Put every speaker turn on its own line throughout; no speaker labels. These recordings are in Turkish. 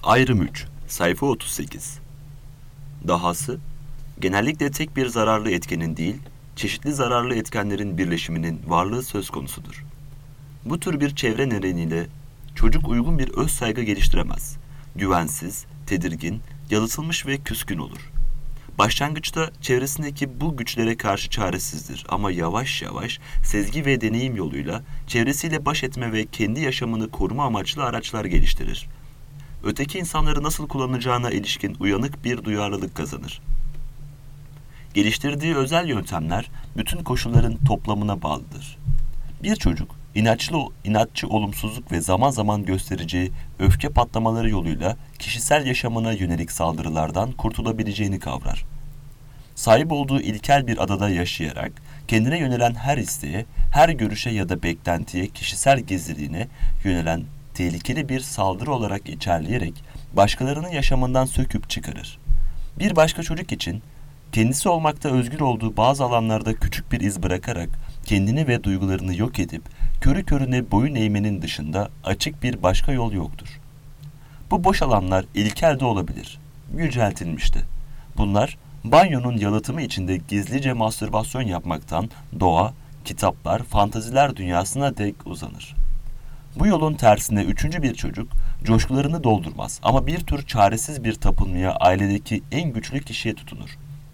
Ayrım 3, sayfa 38. Dahası, genellikle tek bir zararlı etkenin değil, çeşitli zararlı etkenlerin birleşiminin varlığı söz konusudur. Bu tür bir çevre nedeniyle çocuk uygun bir öz saygı geliştiremez. Güvensiz, tedirgin, yalıtılmış ve küskün olur. Başlangıçta çevresindeki bu güçlere karşı çaresizdir ama yavaş yavaş sezgi ve deneyim yoluyla çevresiyle baş etme ve kendi yaşamını koruma amaçlı araçlar geliştirir. Öteki insanları nasıl kullanacağına ilişkin uyanık bir duyarlılık kazanır. Geliştirdiği özel yöntemler bütün koşulların toplamına bağlıdır. Bir çocuk inatçı olumsuzluk ve zaman zaman göstereceği öfke patlamaları yoluyla kişisel yaşamına yönelik saldırılardan kurtulabileceğini kavrar. Sahip olduğu ilkel bir adada yaşayarak kendine yönelen her isteğe, her görüşe ya da beklentiye, kişisel gizliliğine yönelen tehlikeli bir saldırı olarak içerleyerek başkalarının yaşamından söküp çıkarır. Bir başka çocuk için kendisi olmakta özgür olduğu bazı alanlarda küçük bir iz bırakarak kendini ve duygularını yok edip körü körüne boyun eğmenin dışında açık bir başka yol yoktur. Bu boş alanlar ilkel de olabilir, yüceltilmişti. Bunlar banyonun yalıtımı içinde gizlice mastürbasyon yapmaktan doğa, kitaplar, fantaziler dünyasına dek uzanır. Bu yolun tersine üçüncü bir çocuk coşkularını doldurmaz ama bir tür çaresiz bir tapınmaya ailedeki en güçlü kişiye tutunur.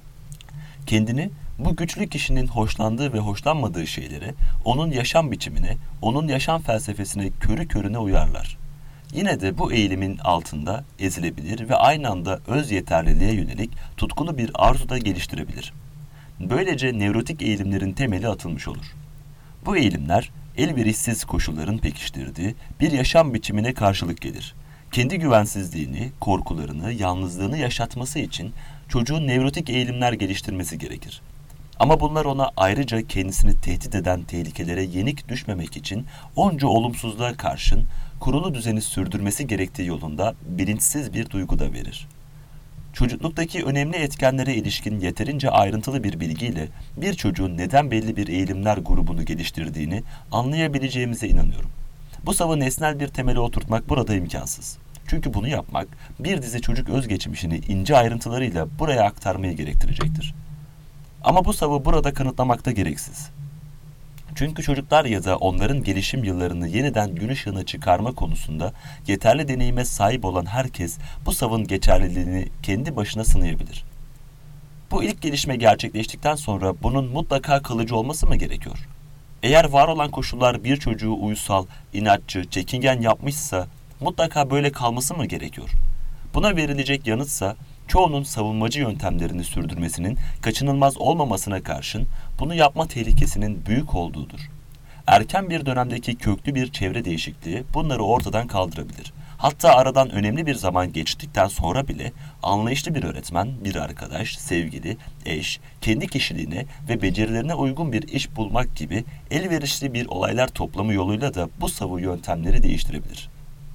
Kendini bu güçlü kişinin hoşlandığı ve hoşlanmadığı şeylere, onun yaşam biçimine, onun yaşam felsefesine körü körüne uyarlar. Yine de bu eğilimin altında ezilebilir ve aynı anda öz yeterliliğe yönelik tutkulu bir arzu da geliştirebilir. Böylece nevrotik eğilimlerin temeli atılmış olur. Bu eğilimler, elverişsiz koşulların pekiştirdiği bir yaşam biçimine karşılık gelir. Kendi güvensizliğini, korkularını, yalnızlığını yaşatması için çocuğun nevrotik eğilimler geliştirmesi gerekir. Ama bunlar ona ayrıca kendisini tehdit eden tehlikelere yenik düşmemek için onca olumsuzluğa karşın kurulu düzeni sürdürmesi gerektiği yolunda bilinçsiz bir duygu da verir. Çocukluktaki önemli etkenlere ilişkin yeterince ayrıntılı bir bilgiyle bir çocuğun neden belli bir eğilimler grubunu geliştirdiğini anlayabileceğimize inanıyorum. Bu savı nesnel bir temele oturtmak burada imkansız. Çünkü bunu yapmak bir dizi çocuk özgeçmişini ince ayrıntılarıyla buraya aktarmayı gerektirecektir. Ama bu savı burada kanıtlamak da gereksiz. Çünkü çocuklar ya da onların gelişim yıllarını yeniden gün ışığına çıkarma konusunda yeterli deneyime sahip olan herkes bu savın geçerliliğini kendi başına sınayabilir. Bu ilk gelişme gerçekleştikten sonra bunun mutlaka kalıcı olması mı gerekiyor? Eğer var olan koşullar bir çocuğu uysal, inatçı, çekingen yapmışsa mutlaka böyle kalması mı gerekiyor? Buna verilecek yanıtsa çoğunun savunmacı yöntemlerini sürdürmesinin kaçınılmaz olmamasına karşın bunu yapma tehlikesinin büyük olduğudur. Erken bir dönemdeki köklü bir çevre değişikliği bunları ortadan kaldırabilir. Hatta aradan önemli bir zaman geçtikten sonra bile anlayışlı bir öğretmen, bir arkadaş, sevgili, eş, kendi kişiliğine ve becerilerine uygun bir iş bulmak gibi elverişli bir olaylar toplamı yoluyla da bu savu yöntemleri değiştirebilir.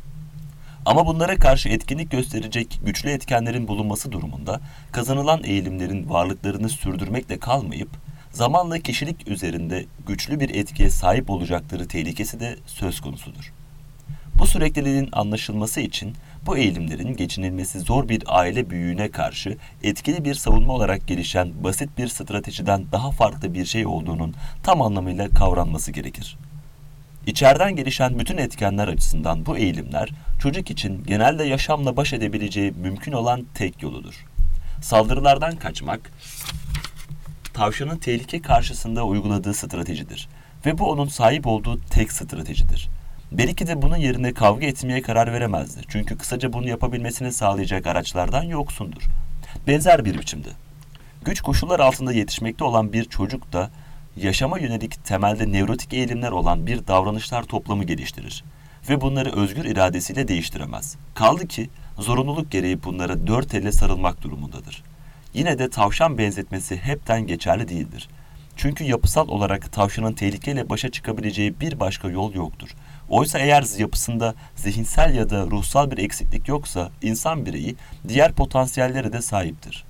Ama bunlara karşı etkinlik gösterecek güçlü etkenlerin bulunması durumunda kazanılan eğilimlerin varlıklarını sürdürmekle kalmayıp zamanla kişilik üzerinde güçlü bir etkiye sahip olacakları tehlikesi de söz konusudur. Bu sürekliliğin anlaşılması için bu eğilimlerin geçinilmesi zor bir aile büyüğüne karşı etkili bir savunma olarak gelişen basit bir stratejiden daha farklı bir şey olduğunun tam anlamıyla kavranması gerekir. İçeriden gelişen bütün etkenler açısından bu eğilimler çocuk için genelde yaşamla baş edebileceği mümkün olan tek yoludur. Saldırılardan kaçmak, tavşanın tehlike karşısında uyguladığı stratejidir ve bu onun sahip olduğu tek stratejidir. Belki de bunun yerine kavga etmeye karar veremezdi çünkü kısaca bunu yapabilmesini sağlayacak araçlardan yoksundur. Benzer bir biçimde, güç koşullar altında yetişmekte olan bir çocuk da yaşama yönelik temelde nevrotik eğilimler olan bir davranışlar toplamı geliştirir ve bunları özgür iradesiyle değiştiremez. Kaldı ki zorunluluk gereği bunlara dört elle sarılmak durumundadır. Yine de tavşan benzetmesi hepten geçerli değildir. Çünkü yapısal olarak tavşanın tehlikeyle başa çıkabileceği bir başka yol yoktur. Oysa eğer yapısında zihinsel ya da ruhsal bir eksiklik yoksa insan bireyi diğer potansiyellere de sahiptir.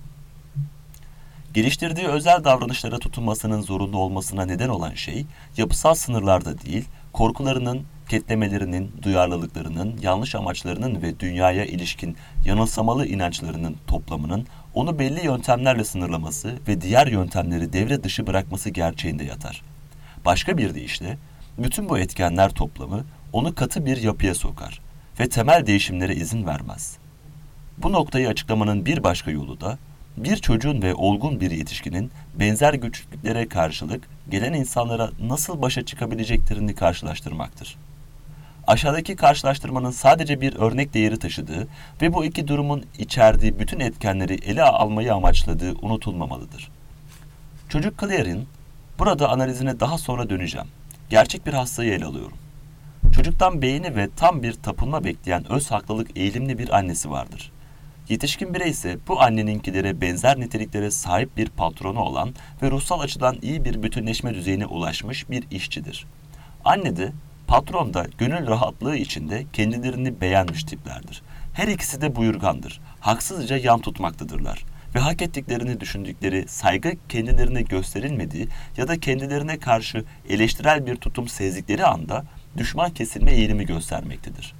Geliştirdiği özel davranışlara tutunmasının zorunlu olmasına neden olan şey, yapısal sınırlarda değil, korkularının ketlemelerinin, duyarlılıklarının, yanlış amaçlarının ve dünyaya ilişkin yanılsamalı inançlarının toplamının onu belli yöntemlerle sınırlaması ve diğer yöntemleri devre dışı bırakması gerçeğinde yatar. Başka bir deyişle, bütün bu etkenler toplamı onu katı bir yapıya sokar ve temel değişimlere izin vermez. Bu noktayı açıklamanın bir başka yolu da, bir çocuğun ve olgun bir yetişkinin benzer güçlüklere karşılık gelen insanlara nasıl başa çıkabileceklerini karşılaştırmaktır. Aşağıdaki karşılaştırmanın sadece bir örnek değeri taşıdığı ve bu iki durumun içerdiği bütün etkenleri ele almayı amaçladığı unutulmamalıdır. Çocuk Claire'in burada analizine daha sonra döneceğim. Gerçek bir hastayı ele alıyorum. Çocuktan beğeni ve tam bir tapınma bekleyen öz haklılık eğilimli bir annesi vardır. Yetişkin birey ise bu anneninkilere benzer niteliklere sahip bir patronu olan ve ruhsal açıdan iyi bir bütünleşme düzeyine ulaşmış bir işçidir. Anne de, patron da gönül rahatlığı içinde kendilerini beğenmiş tiplerdir. Her ikisi de buyurgandır, haksızca yan tutmaktadırlar ve hak ettiklerini düşündükleri saygı kendilerine gösterilmediği ya da kendilerine karşı eleştirel bir tutum sezdikleri anda düşman kesilme eğilimi göstermektedir.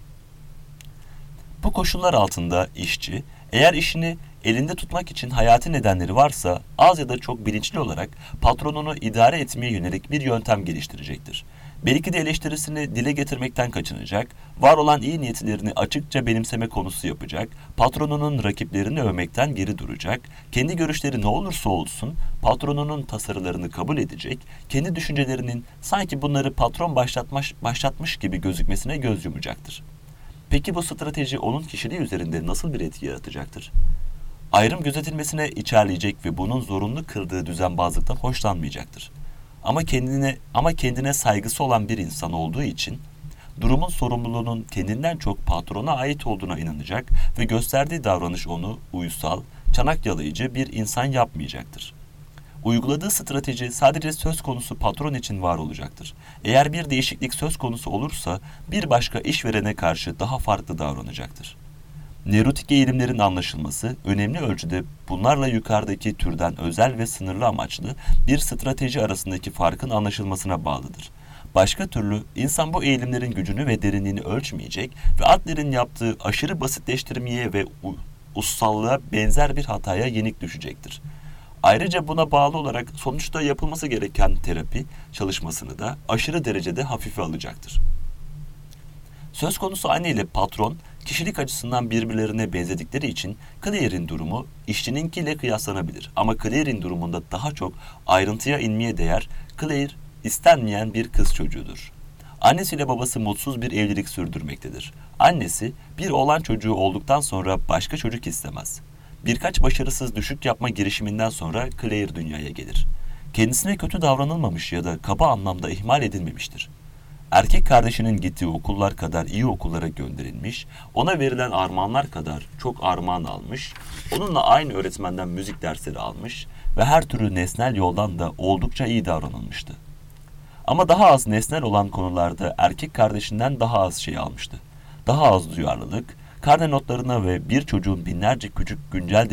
Bu koşullar altında işçi, eğer işini elinde tutmak için hayati nedenleri varsa az ya da çok bilinçli olarak patronunu idare etmeye yönelik bir yöntem geliştirecektir. Belki de eleştirisini dile getirmekten kaçınacak, var olan iyi niyetlerini açıkça benimseme konusu yapacak, patronunun rakiplerini övmekten geri duracak, kendi görüşleri ne olursa olsun patronunun tasarılarını kabul edecek, kendi düşüncelerinin sanki bunları patron başlatmış gibi gözükmesine göz yumacaktır. Peki bu strateji onun kişiliği üzerinde nasıl bir etki yaratacaktır? Ayrım gözetilmesine içerleyecek ve bunun zorunlu kıldığı düzenbazlıktan hoşlanmayacaktır. Ama kendine saygısı olan bir insan olduğu için durumun sorumluluğunun kendinden çok patrona ait olduğuna inanacak ve gösterdiği davranış onu uysal, çanak yalayıcı bir insan yapmayacaktır. Uyguladığı strateji sadece söz konusu patron için var olacaktır. Eğer bir değişiklik söz konusu olursa bir başka işverene karşı daha farklı davranacaktır. Nevrotik eğilimlerin anlaşılması önemli ölçüde bunlarla yukarıdaki türden özel ve sınırlı amaçlı bir strateji arasındaki farkın anlaşılmasına bağlıdır. Başka türlü insan bu eğilimlerin gücünü ve derinliğini ölçmeyecek ve Adler'in yaptığı aşırı basitleştirmeye ve ussallığa benzer bir hataya yenik düşecektir. Ayrıca buna bağlı olarak sonuçta yapılması gereken terapi çalışmasını da aşırı derecede hafife alacaktır. Söz konusu anne ile patron kişilik açısından birbirlerine benzedikleri için Claire'in durumu işçininkiyle kıyaslanabilir. Ama Claire'in durumunda daha çok ayrıntıya inmeye değer, Claire istenmeyen bir kız çocuğudur. Annesiyle babası mutsuz bir evlilik sürdürmektedir. Annesi bir oğlan çocuğu olduktan sonra başka çocuk istemez. Birkaç başarısız düşük yapma girişiminden sonra Claire dünyaya gelir. Kendisine kötü davranılmamış ya da kaba anlamda ihmal edilmemiştir. Erkek kardeşinin gittiği okullar kadar iyi okullara gönderilmiş, ona verilen armağanlar kadar çok armağan almış, onunla aynı öğretmenden müzik dersleri almış ve her türlü nesnel yoldan da oldukça iyi davranılmıştı. Ama daha az nesnel olan konularda erkek kardeşinden daha az şey almıştı. Daha az duyarlılık, karne notlarına ve bir çocuğun binlerce küçük güncel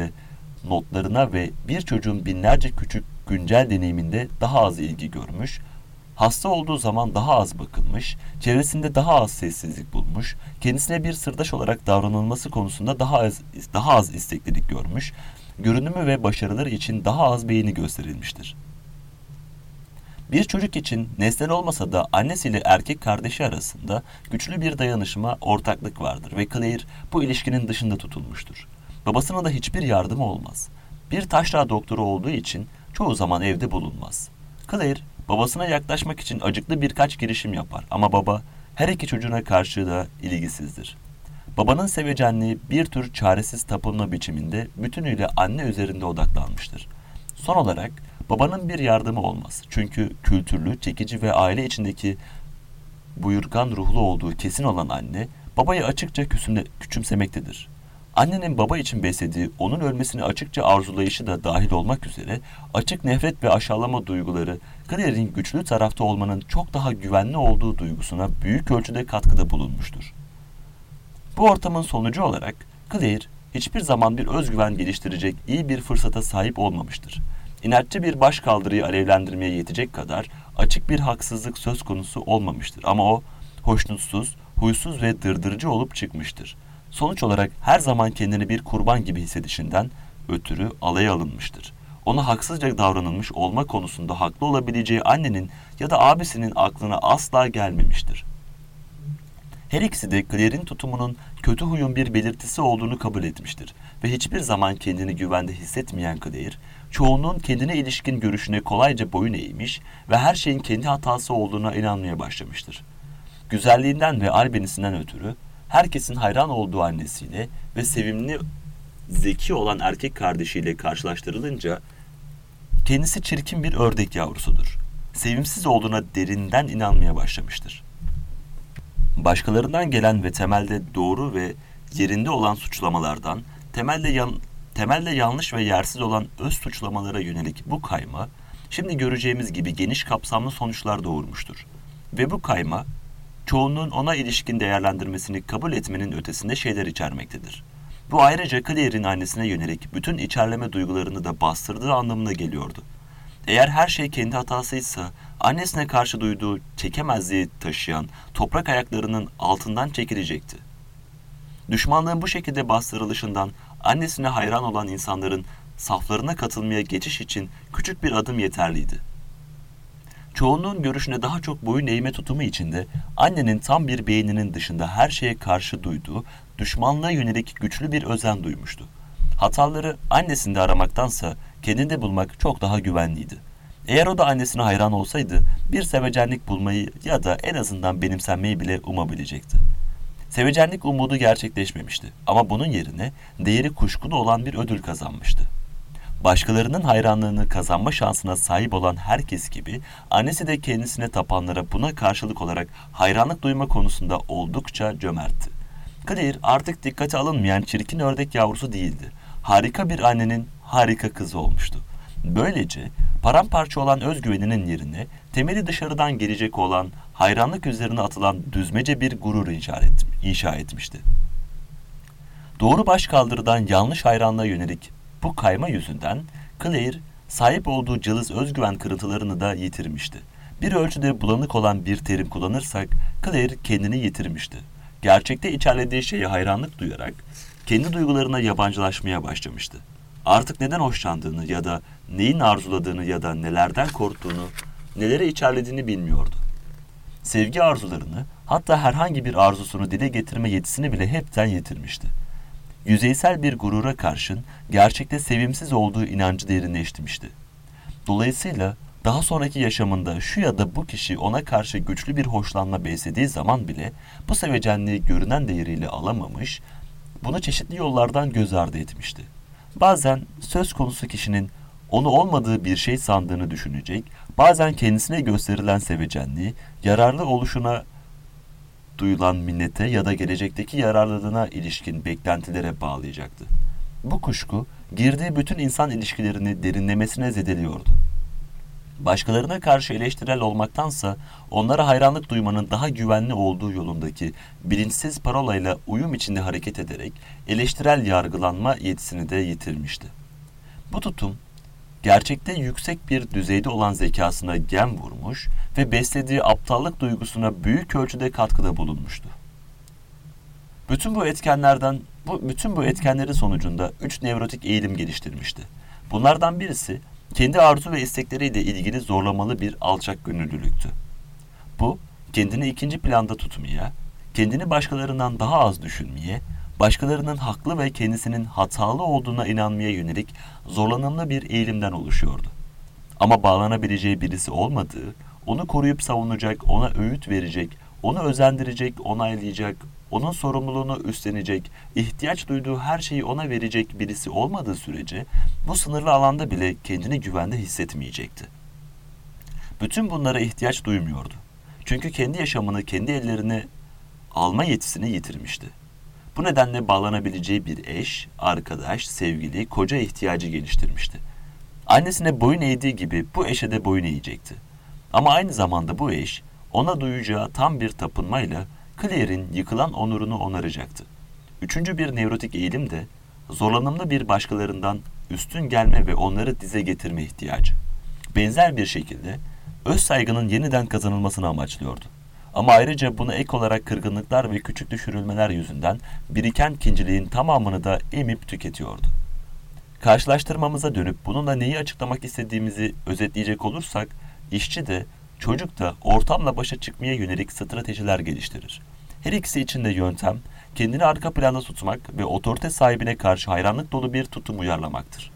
deneyiminde daha az ilgi görmüş, hasta olduğu zaman daha az bakılmış, çevresinde daha az sessizlik bulmuş, kendisine bir sırdaş olarak davranılması konusunda daha az isteklilik görmüş, görünümü ve başarıları için daha az beğeni gösterilmiştir. Bir çocuk için nesnel olmasa da annesiyle erkek kardeşi arasında güçlü bir dayanışma, ortaklık vardır ve Claire bu ilişkinin dışında tutulmuştur. Babasına da hiçbir yardımı olmaz. Bir taşra doktoru olduğu için çoğu zaman evde bulunmaz. Claire babasına yaklaşmak için acıklı birkaç girişim yapar ama baba her iki çocuğuna karşı da ilgisizdir. Babanın sevecenliği bir tür çaresiz tapınma biçiminde bütünüyle anne üzerinde odaklanmıştır. Son olarak babanın bir yardımı olmaz. Çünkü kültürlü, çekici ve aile içindeki buyurgan ruhlu olduğu kesin olan anne, babayı açıkça küçümsemektedir. Annenin baba için beslediği, onun ölmesini açıkça arzulayışı da dahil olmak üzere açık nefret ve aşağılama duyguları, Claire'in güçlü tarafta olmanın çok daha güvenli olduğu duygusuna büyük ölçüde katkıda bulunmuştur. Bu ortamın sonucu olarak Claire hiçbir zaman bir özgüven geliştirecek iyi bir fırsata sahip olmamıştır. İnatçı bir başkaldırıyı alevlendirmeye yetecek kadar açık bir haksızlık söz konusu olmamıştır ama o hoşnutsuz, huysuz ve dırdırıcı olup çıkmıştır. Sonuç olarak her zaman kendini bir kurban gibi hissedişinden ötürü alaya alınmıştır. Ona haksızca davranılmış olma konusunda haklı olabileceği annenin ya da abisinin aklına asla gelmemiştir. Her ikisi de Claire'in tutumunun kötü huyun bir belirtisi olduğunu kabul etmiştir ve hiçbir zaman kendini güvende hissetmeyen Claire, çoğunluğun kendine ilişkin görüşüne kolayca boyun eğmiş ve her şeyin kendi hatası olduğuna inanmaya başlamıştır. Güzelliğinden ve albenisinden ötürü herkesin hayran olduğu annesiyle ve sevimli, zeki olan erkek kardeşiyle karşılaştırılınca kendisi çirkin bir ördek yavrusudur. Sevimsiz olduğuna derinden inanmaya başlamıştır. Başkalarından gelen ve temelde doğru ve yerinde olan suçlamalardan, temelde yanlış ve yersiz olan öz suçlamalara yönelik bu kayma, şimdi göreceğimiz gibi geniş kapsamlı sonuçlar doğurmuştur. Ve bu kayma, çoğunluğun ona ilişkin değerlendirmesini kabul etmenin ötesinde şeyler içermektedir. Bu ayrıca Claire'in annesine yönelik bütün içerleme duygularını da bastırdığı anlamına geliyordu. Eğer her şey kendi hatasıysa, annesine karşı duyduğu çekemezliği taşıyan toprak ayaklarının altından çekilecekti. Düşmanlığın bu şekilde bastırılışından annesine hayran olan insanların saflarına katılmaya geçiş için küçük bir adım yeterliydi. Çoğunluğun görüşüne daha çok boyun eğme tutumu içinde annenin tam bir beyninin dışında her şeye karşı duyduğu düşmanlığa yönelik güçlü bir özen duymuştu. Hataları annesinde aramaktansa kendinde bulmak çok daha güvenliydi. Eğer o da annesine hayran olsaydı bir sevecenlik bulmayı ya da en azından benimsenmeyi bile umabilecekti. Sevecenlik umudu gerçekleşmemişti ama bunun yerine değeri kuşkulu olan bir ödül kazanmıştı. Başkalarının hayranlığını kazanma şansına sahip olan herkes gibi annesi de kendisine tapanlara buna karşılık olarak hayranlık duyma konusunda oldukça cömertti. Claire artık dikkate alınmayan çirkin ördek yavrusu değildi. Harika bir annenin harika kızı olmuştu. Böylece paramparça olan özgüveninin yerine temeli dışarıdan gelecek olan hayranlık üzerine atılan düzmece bir gurur inşa etmişti. Doğru başkaldırıdan yanlış hayranlığa yönelik bu kayma yüzünden Claire sahip olduğu cılız özgüven kırıntılarını da yitirmişti. Bir ölçüde bulanık olan bir terim kullanırsak Claire kendini yitirmişti. Gerçekte içerlediği şeye hayranlık duyarak kendi duygularına yabancılaşmaya başlamıştı. Artık neden hoşlandığını ya da neyin arzuladığını ya da nelerden korktuğunu, nelere içerlediğini bilmiyordu. Sevgi arzularını, hatta herhangi bir arzusunu dile getirme yetisini bile hepten yitirmişti. Yüzeysel bir gurura karşın gerçekte sevimsiz olduğu inancı derinleştirmişti. Dolayısıyla daha sonraki yaşamında şu ya da bu kişi ona karşı güçlü bir hoşlanma beslediği zaman bile bu sevecenliği görünen değeriyle alamamış, bunu çeşitli yollardan göz ardı etmişti. Bazen söz konusu kişinin onu olmadığı bir şey sandığını düşünecek, bazen kendisine gösterilen sevecenliği, yararlı oluşuna duyulan minnete ya da gelecekteki yararlılığına ilişkin beklentilere bağlayacaktı. Bu kuşku, girdiği bütün insan ilişkilerini derinlemesine zedeliyordu. Başkalarına karşı eleştirel olmaktansa onlara hayranlık duymanın daha güvenli olduğu yolundaki bilinçsiz parolayla uyum içinde hareket ederek eleştirel yargılanma yetisini de yitirmişti. Bu tutum, gerçekte yüksek bir düzeyde olan zekasına gem vurmuş ve beslediği aptallık duygusuna büyük ölçüde katkıda bulunmuştu. Bütün bu etkenlerin sonucunda 3 nevrotik eğilim geliştirmişti. Bunlardan birisi, kendi arzu ve istekleriyle ilgili zorlamalı bir alçak gönüllülüktü. Bu, kendini ikinci planda tutmaya, kendini başkalarından daha az düşünmeye, başkalarının haklı ve kendisinin hatalı olduğuna inanmaya yönelik zorlanımlı bir eğilimden oluşuyordu. Ama bağlanabileceği birisi olmadığı, onu koruyup savunacak, ona öğüt verecek, onu özendirecek, onaylayacak, onun sorumluluğunu üstlenecek, ihtiyaç duyduğu her şeyi ona verecek birisi olmadığı sürece bu sınırlı alanda bile kendini güvende hissetmeyecekti. Bütün bunlara ihtiyaç duymuyordu. Çünkü kendi yaşamını kendi ellerine alma yetisini yitirmişti. Bu nedenle bağlanabileceği bir eş, arkadaş, sevgili, koca ihtiyacı geliştirmişti. Annesine boyun eğdiği gibi bu eşe de boyun eğecekti. Ama aynı zamanda bu eş, ona duyacağı tam bir tapınmayla Claire'in yıkılan onurunu onaracaktı. Üçüncü bir nevrotik eğilim de zorlanımlı bir başkalarından üstün gelme ve onları dize getirme ihtiyacı. Benzer bir şekilde öz saygının yeniden kazanılmasını amaçlıyordu. Ama ayrıca buna ek olarak kırgınlıklar ve küçük düşürülmeler yüzünden biriken kinciliğin tamamını da emip tüketiyordu. Karşılaştırmamıza dönüp bununla neyi açıklamak istediğimizi özetleyecek olursak, işçi de çocuk da ortamla başa çıkmaya yönelik stratejiler geliştirir. Her ikisi için de yöntem, kendini arka planda tutmak ve otorite sahibine karşı hayranlık dolu bir tutum uyarlamaktır.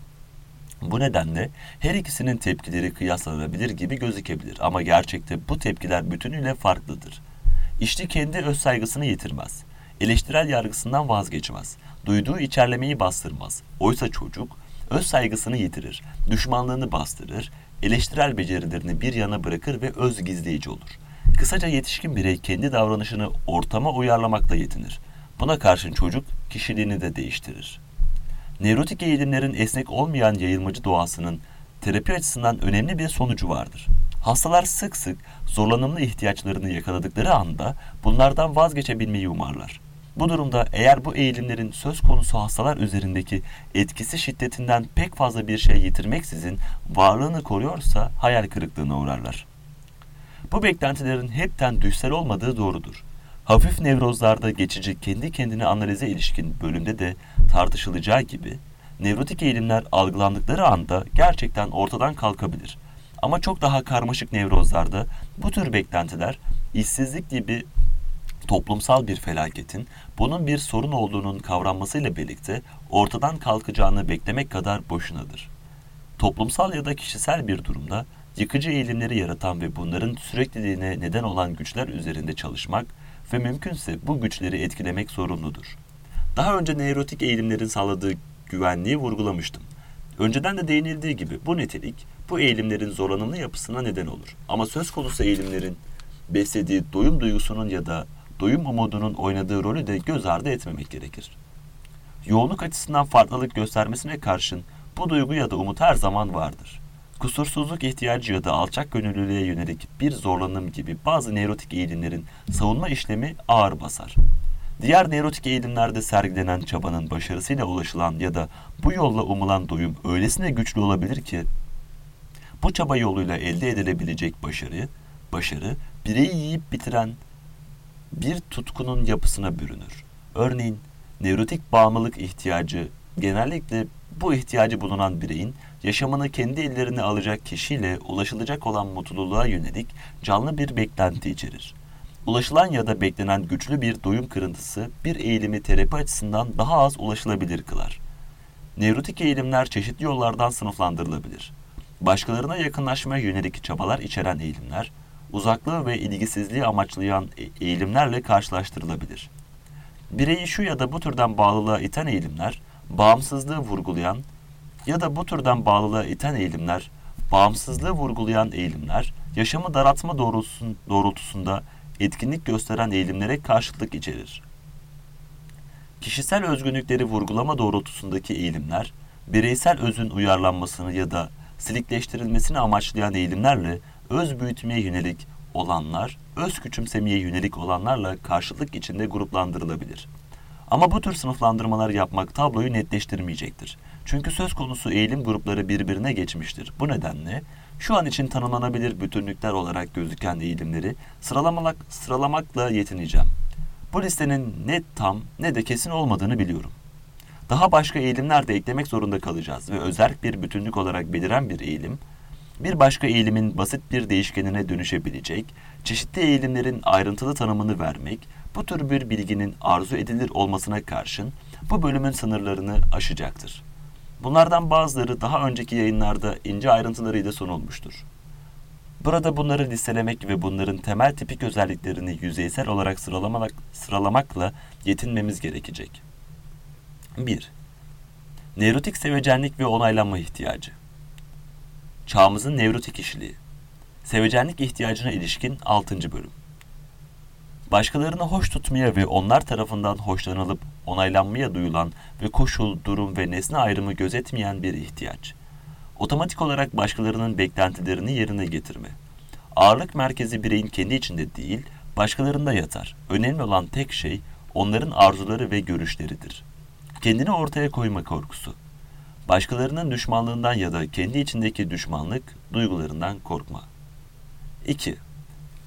Bu nedenle her ikisinin tepkileri kıyaslanabilir gibi gözükebilir ama gerçekte bu tepkiler bütünüyle farklıdır. İşçi kendi öz saygısını yitirmez, eleştirel yargısından vazgeçmez, duyduğu içerlemeyi bastırmaz. Oysa çocuk öz saygısını yitirir, düşmanlığını bastırır, eleştirel becerilerini bir yana bırakır ve öz gizleyici olur. Kısaca yetişkin birey kendi davranışını ortama uyarlamakla yetinir. Buna karşın çocuk kişiliğini de değiştirir. Nevrotik eğilimlerin esnek olmayan yayılmacı doğasının terapi açısından önemli bir sonucu vardır. Hastalar sık sık zorlanımlı ihtiyaçlarını yakaladıkları anda bunlardan vazgeçebilmeyi umarlar. Bu durumda eğer bu eğilimlerin söz konusu hastalar üzerindeki etkisi şiddetinden pek fazla bir şey yitirmeksizin varlığını koruyorsa hayal kırıklığına uğrarlar. Bu beklentilerin hepten düşsel olmadığı doğrudur. Hafif nevrozlarda geçici kendi kendine analize ilişkin bölümde de tartışılacağı gibi, nevrotik eğilimler algılandıkları anda gerçekten ortadan kalkabilir. Ama çok daha karmaşık nevrozlarda bu tür beklentiler, işsizlik gibi toplumsal bir felaketin bunun bir sorun olduğunun kavranmasıyla birlikte ortadan kalkacağını beklemek kadar boşunadır. Toplumsal ya da kişisel bir durumda yıkıcı eğilimleri yaratan ve bunların sürekliliğine neden olan güçler üzerinde çalışmak ve mümkünse bu güçleri etkilemek sorumludur. Daha önce nevrotik eğilimlerin sağladığı güvenliği vurgulamıştım. Önceden de değinildiği gibi bu nitelik, bu eğilimlerin zorlanımlı yapısına neden olur. Ama söz konusu eğilimlerin beslediği doyum duygusunun ya da doyum umudunun oynadığı rolü de göz ardı etmemek gerekir. Yoğunluk açısından farklılık göstermesine karşın bu duygu ya da umut her zaman vardır. Kusursuzluk ihtiyacı ya da alçak gönüllülüğe yönelik bir zorlanım gibi bazı nevrotik eğilimlerin savunma işlemi ağır basar. Diğer nevrotik eğilimlerde sergilenen çabanın başarısıyla ulaşılan ya da bu yolla umulan doyum öylesine güçlü olabilir ki, bu çaba yoluyla elde edilebilecek başarı bireyi yiyip bitiren bir tutkunun yapısına bürünür. Örneğin, nevrotik bağımlılık ihtiyacı genellikle bu ihtiyacı bulunan bireyin yaşamını kendi ellerine alacak kişiyle ulaşılacak olan mutluluğa yönelik canlı bir beklenti içerir. Ulaşılan ya da beklenen güçlü bir doyum kırıntısı bir eğilimi terapi açısından daha az ulaşılabilir kılar. Nevrotik eğilimler çeşitli yollardan sınıflandırılabilir. Başkalarına yakınlaşmaya yönelik çabalar içeren eğilimler, uzaklığı ve ilgisizliği amaçlayan eğilimlerle karşılaştırılabilir. Bireyi şu ya da bu türden bağlılığa iten eğilimler, bağımsızlığı vurgulayan ya da bu türden bağlılığa iten eğilimler, bağımsızlığı vurgulayan eğilimler, yaşamı daraltma doğrultusunda etkinlik gösteren eğilimlere karşıtlık içerir. Kişisel özgünlükleri vurgulama doğrultusundaki eğilimler, bireysel özün uyarlanmasını ya da silikleştirilmesini amaçlayan eğilimlerle öz büyütmeye yönelik olanlar, öz küçümsemeye yönelik olanlarla karşıtlık içinde gruplandırılabilir. Ama bu tür sınıflandırmalar yapmak tabloyu netleştirmeyecektir. Çünkü söz konusu eğilim grupları birbirine geçmiştir. Bu nedenle şu an için tanımlanabilir bütünlükler olarak gözüken eğilimleri sıralamakla yetineceğim. Bu listenin ne tam ne de kesin olmadığını biliyorum. Daha başka eğilimler de eklemek zorunda kalacağız ve özerk bir bütünlük olarak beliren bir eğilim, bir başka eğilimin basit bir değişkenine dönüşebilecek, çeşitli eğilimlerin ayrıntılı tanımını vermek, bu tür bir bilginin arzu edilir olmasına karşın bu bölümün sınırlarını aşacaktır. Bunlardan bazıları daha önceki yayınlarda ince ayrıntılarıyla sunulmuştur. Burada bunları listelemek ve bunların temel tipik özelliklerini yüzeysel olarak sıralamakla yetinmemiz gerekecek. 1. Nevrotik sevecenlik ve onaylanma ihtiyacı. Çağımızın nevrotik kişiliği. Sevecenlik ihtiyacına ilişkin 6. bölüm. Başkalarını hoş tutmaya ve onlar tarafından hoşlanılıp onaylanmaya duyulan ve koşul, durum ve nesne ayrımı gözetmeyen bir ihtiyaç. Otomatik olarak başkalarının beklentilerini yerine getirme. Ağırlık merkezi bireyin kendi içinde değil, başkalarında yatar. Önemli olan tek şey onların arzuları ve görüşleridir. Kendini ortaya koyma korkusu. Başkalarının düşmanlığından ya da kendi içindeki düşmanlık duygularından korkma. 2.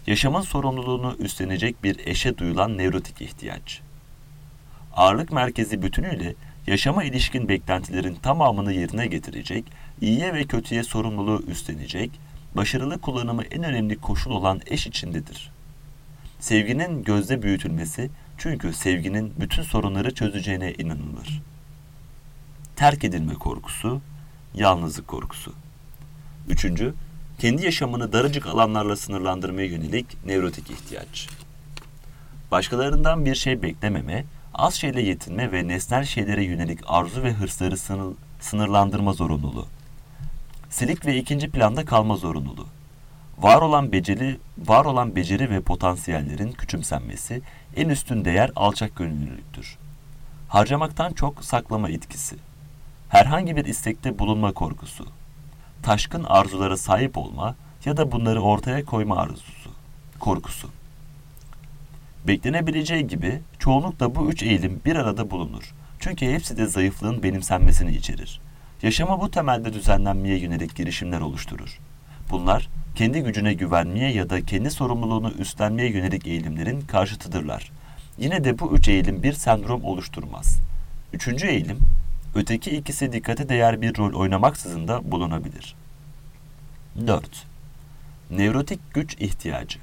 Yaşamın sorumluluğunu üstlenecek bir eşe duyulan nevrotik ihtiyaç. Ağırlık merkezi bütünüyle yaşama ilişkin beklentilerin tamamını yerine getirecek, iyiye ve kötüye sorumluluğu üstlenecek, başarılı kullanımı en önemli koşul olan eş içindedir. Sevginin gözde büyütülmesi, çünkü sevginin bütün sorunları çözeceğine inanılır. Terk edilme korkusu, yalnızlık korkusu. 3. Kendi yaşamını daracık alanlarla sınırlandırmaya yönelik nevrotik ihtiyaç. Başkalarından bir şey beklememe, az şeyle yetinme ve nesnel şeylere yönelik arzu ve hırsları sınırlandırma zorunluluğu. Silik ve ikinci planda kalma zorunluluğu. Var olan beceri ve potansiyellerin küçümsenmesi, en üstün değer alçak gönüllülüktür. Harcamaktan çok saklama itkisi. Herhangi bir istekte bulunma korkusu. Taşkın arzulara sahip olma ya da bunları ortaya koyma korkusu. Beklenebileceği gibi çoğunlukla bu üç eğilim bir arada bulunur. Çünkü hepsi de zayıflığın benimsenmesini içerir. Yaşama bu temelde düzenlenmeye yönelik girişimler oluşturur. Bunlar, kendi gücüne güvenmeye ya da kendi sorumluluğunu üstlenmeye yönelik eğilimlerin karşıtıdırlar. Yine de bu üç eğilim bir sendrom oluşturmaz. Üçüncü eğilim, öteki ikisi dikkate değer bir rol oynamaksızın da bulunabilir. 4. Nevrotik güç ihtiyacı.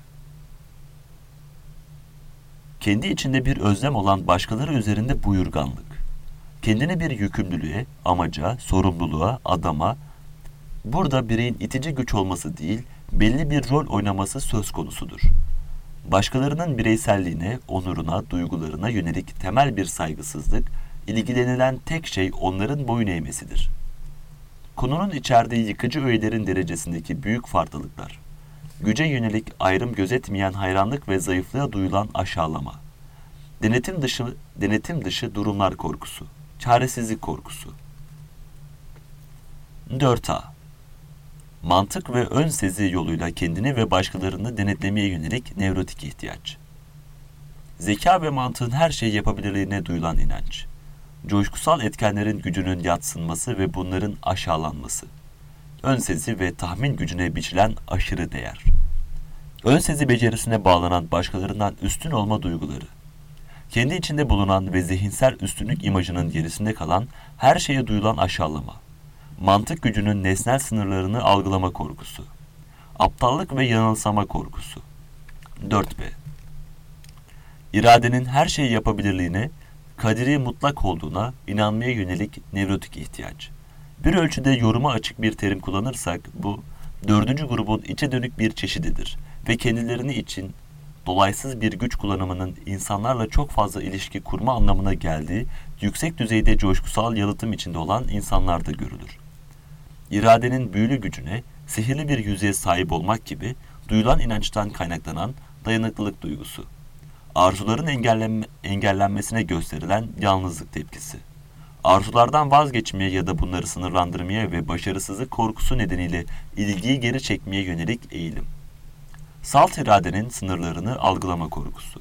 Kendi içinde bir özlem olan başkaları üzerinde buyurganlık. Kendini bir yükümlülüğe, amaca, sorumluluğa, adama, burada bireyin itici güç olması değil, belli bir rol oynaması söz konusudur. Başkalarının bireyselliğine, onuruna, duygularına yönelik temel bir saygısızlık, ilgilenilen tek şey onların boyun eğmesidir. Konunun içerdiği yıkıcı öğelerin derecesindeki büyük farklılıklar. Güce yönelik ayrım gözetmeyen hayranlık ve zayıflığa duyulan aşağılama. Denetim dışı durumlar korkusu. Çaresizlik korkusu. 4A. Mantık ve ön sezi yoluyla kendini ve başkalarını denetlemeye yönelik nevrotik ihtiyaç. Zeka ve mantığın her şeyi yapabilirliğine duyulan inanç. Coşkusal etkenlerin gücünün yadsınması ve bunların aşağılanması. Ön sezi ve tahmin gücüne biçilen aşırı değer. Ön sezi becerisine bağlanan başkalarından üstün olma duyguları. Kendi içinde bulunan ve zihinsel üstünlük imajının gerisinde kalan her şeye duyulan aşağılama. Mantık gücünün nesnel sınırlarını algılama korkusu. Aptallık ve yanılsama korkusu. 4B. İradenin her şeyi yapabilirliğine, kaderi mutlak olduğuna inanmaya yönelik nevrotik ihtiyaç. Bir ölçüde yoruma açık bir terim kullanırsak bu, dördüncü grubun içe dönük bir çeşididir ve kendilerini için dolaysız bir güç kullanımının insanlarla çok fazla ilişki kurma anlamına geldiği yüksek düzeyde coşkusal yalıtım içinde olan insanlarda görülür. İradenin büyülü gücüne, sihirli bir yüzeye sahip olmak gibi duyulan inançtan kaynaklanan dayanıklılık duygusu. Arzuların engellenmesine gösterilen yalnızlık tepkisi. Arzulardan vazgeçmeye ya da bunları sınırlandırmaya ve başarısızlık korkusu nedeniyle ilgiyi geri çekmeye yönelik eğilim. Salt iradenin sınırlarını algılama korkusu.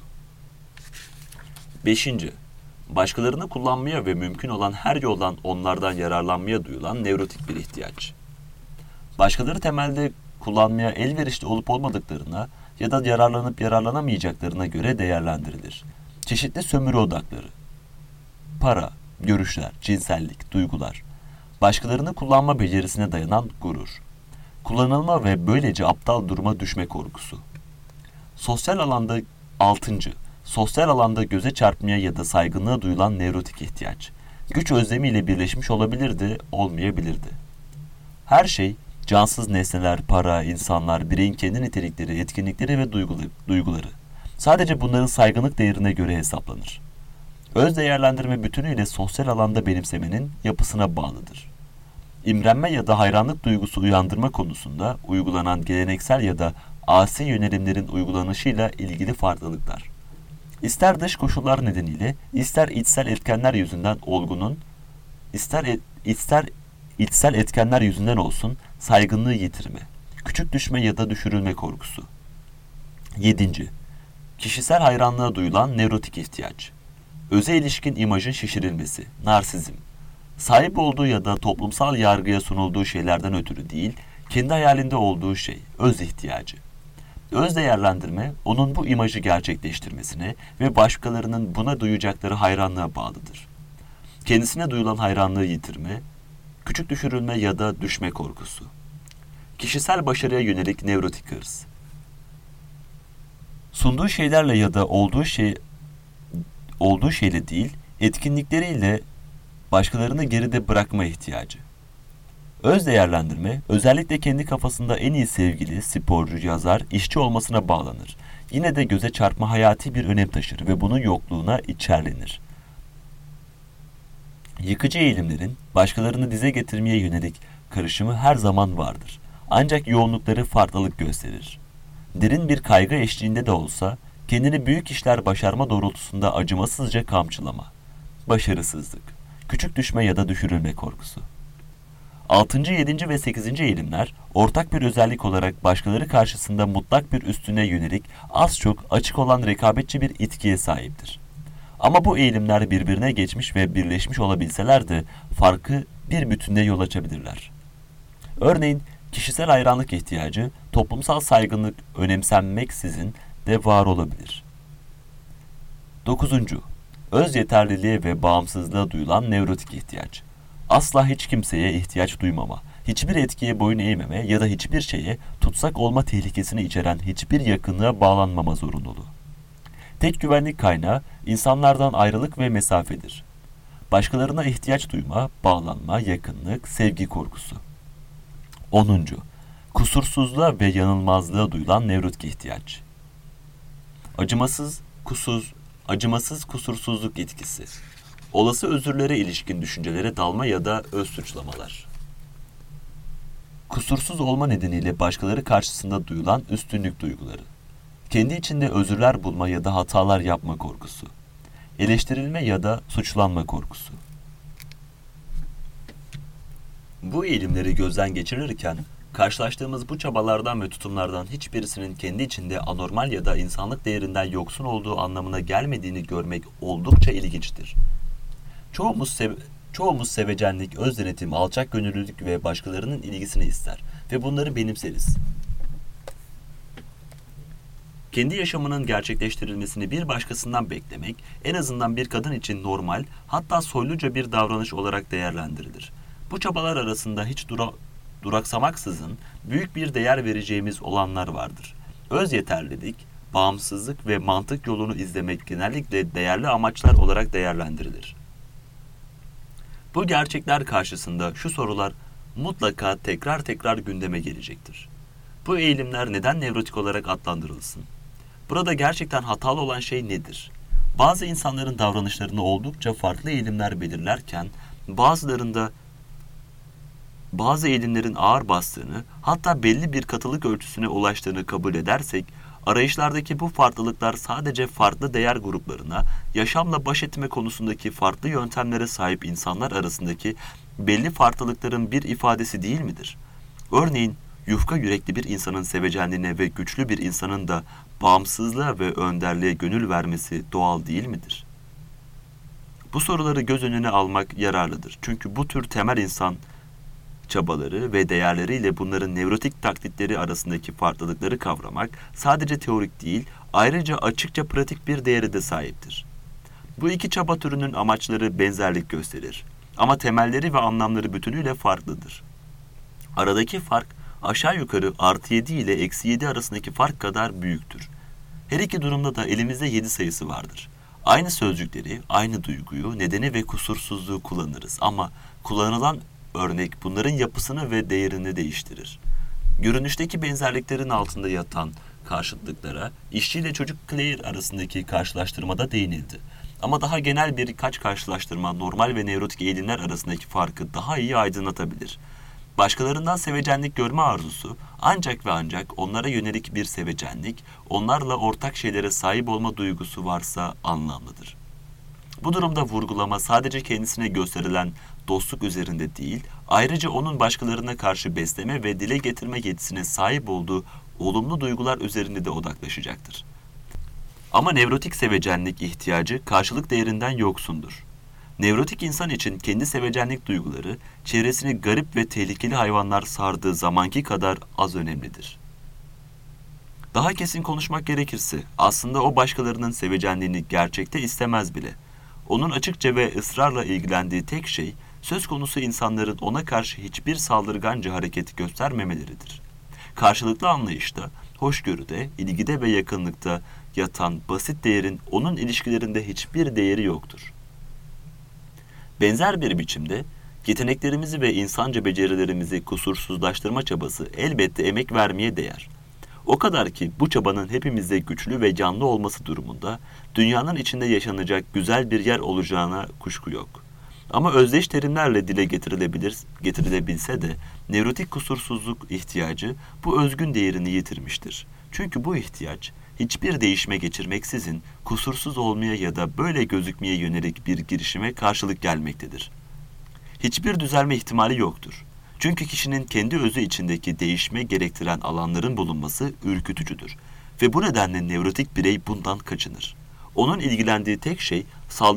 5. Başkalarını kullanmaya ve mümkün olan her yoldan onlardan yararlanmaya duyulan nevrotik bir ihtiyaç. Başkaları temelde kullanmaya elverişli olup olmadıklarına ya da yararlanıp yararlanamayacaklarına göre değerlendirilir. Çeşitli sömürü odakları. Para, görüşler, cinsellik, duygular. Başkalarını kullanma becerisine dayanan gurur. Kullanılma ve böylece aptal duruma düşme korkusu. Sosyal alanda 6. Sosyal alanda göze çarpmaya ya da saygınlığa duyulan nevrotik ihtiyaç. Güç özlemiyle birleşmiş olabilirdi, olmayabilirdi. Her şey, cansız nesneler, para, insanlar, bireyin kendi nitelikleri, etkinlikleri ve duyguları. Sadece bunların saygınlık değerine göre hesaplanır. Öz değerlendirme bütünüyle sosyal alanda benimsemenin yapısına bağlıdır. İmrenme ya da hayranlık duygusu uyandırma konusunda uygulanan geleneksel ya da asi yönelimlerin uygulanışıyla ilgili farklılıklar. İster dış koşullar nedeniyle, ister içsel etkenler yüzünden olgunun, ister içsel etkenler yüzünden olsun saygınlığı yitirme, küçük düşme ya da düşürülme korkusu. 7. Kişisel hayranlığa duyulan nevrotik ihtiyaç. Öze ilişkin imajın şişirilmesi, narsizm. Sahip olduğu ya da toplumsal yargıya sunulduğu şeylerden ötürü değil, kendi hayalinde olduğu şey, öz ihtiyacı. Öz değerlendirme, onun bu imajı gerçekleştirmesine ve başkalarının buna duyacakları hayranlığa bağlıdır. Kendisine duyulan hayranlığı yitirme, küçük düşürülme ya da düşme korkusu. Kişisel başarıya yönelik nevrotik hırs. Sunduğu şeylerle ya da olduğu şeyle değil, etkinlikleriyle başkalarını geride bırakma ihtiyacı. Öz değerlendirme, özellikle kendi kafasında en iyi sevgili, sporcu, yazar, işçi olmasına bağlanır. Yine de göze çarpma hayati bir önem taşır ve bunun yokluğuna içerlenir. Yıkıcı eğilimlerin başkalarını dize getirmeye yönelik karışımı her zaman vardır. Ancak yoğunlukları farklılık gösterir. Derin bir kaygı eşliğinde de olsa, kendini büyük işler başarma doğrultusunda acımasızca kamçılama. Başarısızlık, küçük düşme ya da düşürülme korkusu. 6. 7. ve 8. eğilimler, ortak bir özellik olarak başkaları karşısında mutlak bir üstüne yönelik az çok açık olan rekabetçi bir itkiye sahiptir. Ama bu eğilimler birbirine geçmiş ve birleşmiş olabilseler de farkı bir bütünde yol açabilirler. Örneğin kişisel hayranlık ihtiyacı, toplumsal saygınlık önemsenmeksizin de var olabilir. 9. Öz yeterliliğe ve bağımsızlığa duyulan nevrotik ihtiyaç. Asla hiç kimseye ihtiyaç duymama, hiçbir etkiye boyun eğmeme ya da hiçbir şeye tutsak olma tehlikesini içeren hiçbir yakınlığa bağlanmama zorunluluğu. Tek güvenlik kaynağı insanlardan ayrılık ve mesafedir. Başkalarına ihtiyaç duyma, bağlanma, yakınlık, sevgi korkusu. 10. Kusursuzluğa ve yanılmazlığa duyulan nevrotik ihtiyaç. Acımasız kusursuzluk etkisi. Olası özürlere ilişkin düşüncelere dalma ya da öz suçlamalar. Kusursuz olma nedeniyle başkaları karşısında duyulan üstünlük duyguları. Kendi içinde özürler bulma ya da hatalar yapma korkusu. Eleştirilme ya da suçlanma korkusu. Bu eğilimleri gözden geçirirken, karşılaştığımız bu çabalardan ve tutumlardan hiçbirisinin kendi içinde anormal ya da insanlık değerinden yoksun olduğu anlamına gelmediğini görmek oldukça ilginçtir. Çoğumuz sevecenlik, öz denetim, alçak gönüllülük ve başkalarının ilgisini ister ve bunları benimseriz. Kendi yaşamının gerçekleştirilmesini bir başkasından beklemek, en azından bir kadın için normal, hatta soyluca bir davranış olarak değerlendirilir. Bu çabalar arasında hiç duraksamaksızın büyük bir değer vereceğimiz olanlar vardır. Öz yeterlilik, bağımsızlık ve mantık yolunu izlemek genellikle değerli amaçlar olarak değerlendirilir. Bu gerçekler karşısında şu sorular mutlaka tekrar gündeme gelecektir. Bu eğilimler neden nevrotik olarak adlandırılsın? Burada gerçekten hatalı olan şey nedir? Bazı insanların davranışlarını oldukça farklı eğilimler belirlerken, bazı eğilimlerin ağır bastığını, hatta belli bir katılık ölçüsüne ulaştığını kabul edersek, arayışlardaki bu farklılıklar sadece farklı değer gruplarına, yaşamla baş etme konusundaki farklı yöntemlere sahip insanlar arasındaki belli farklılıkların bir ifadesi değil midir? Örneğin, yufka yürekli bir insanın sevecenliğine ve güçlü bir insanın da bağımsızlığa ve önderliğe gönül vermesi doğal değil midir? Bu soruları göz önüne almak yararlıdır. Çünkü bu tür temel insan çabaları ve değerleriyle bunların nevrotik taklitleri arasındaki farklılıkları kavramak sadece teorik değil, ayrıca açıkça pratik bir değeri de sahiptir. Bu iki çaba türünün amaçları benzerlik gösterir. Ama temelleri ve anlamları bütünüyle farklıdır. Aradaki fark aşağı yukarı +7 ile -7 arasındaki fark kadar büyüktür. Her iki durumda da elimizde 7 sayısı vardır. Aynı sözcükleri, aynı duyguyu, nedeni ve kusursuzluğu kullanırız ama kullanılan örnek bunların yapısını ve değerini değiştirir. Görünüşteki benzerliklerin altında yatan karşıtlıklara işçi ile çocuk Claire arasındaki karşılaştırmada değinildi. Ama daha genel birkaç karşılaştırma normal ve nevrotik eğilimler arasındaki farkı daha iyi aydınlatabilir. Başkalarından sevecenlik görme arzusu ancak ve ancak onlara yönelik bir sevecenlik, onlarla ortak şeylere sahip olma duygusu varsa anlamlıdır. Bu durumda vurgulama sadece kendisine gösterilen dostluk üzerinde değil, ayrıca onun başkalarına karşı besleme ve dile getirme yetisine sahip olduğu olumlu duygular üzerinde de odaklaşacaktır. Ama nevrotik sevecenlik ihtiyacı karşılık değerinden yoksundur. Nevrotik insan için kendi sevecenlik duyguları, çevresini garip ve tehlikeli hayvanlar sardığı zamanki kadar az önemlidir. Daha kesin konuşmak gerekirse aslında o başkalarının sevecenliğini gerçekte istemez bile. Onun açıkça ve ısrarla ilgilendiği tek şey söz konusu insanların ona karşı hiçbir saldırganca hareket göstermemeleridir. Karşılıklı anlayışta, hoşgörüde, ilgide ve yakınlıkta yatan basit değerin onun ilişkilerinde hiçbir değeri yoktur. Benzer bir biçimde yeteneklerimizi ve insanca becerilerimizi kusursuzlaştırma çabası elbette emek vermeye değer. O kadar ki bu çabanın hepimizde güçlü ve canlı olması durumunda dünyanın içinde yaşanacak güzel bir yer olacağına kuşku yok. Ama özdeş terimlerle dile getirilebilse de nevrotik kusursuzluk ihtiyacı bu özgün değerini yitirmiştir. Çünkü bu ihtiyaç hiçbir değişime geçirmeksizin kusursuz olmaya ya da böyle gözükmeye yönelik bir girişime karşılık gelmektedir. Hiçbir düzelme ihtimali yoktur. Çünkü kişinin kendi özü içindeki değişme gerektiren alanların bulunması ürkütücüdür ve bu nedenle nevrotik birey bundan kaçınır. Onun ilgilendiği tek şey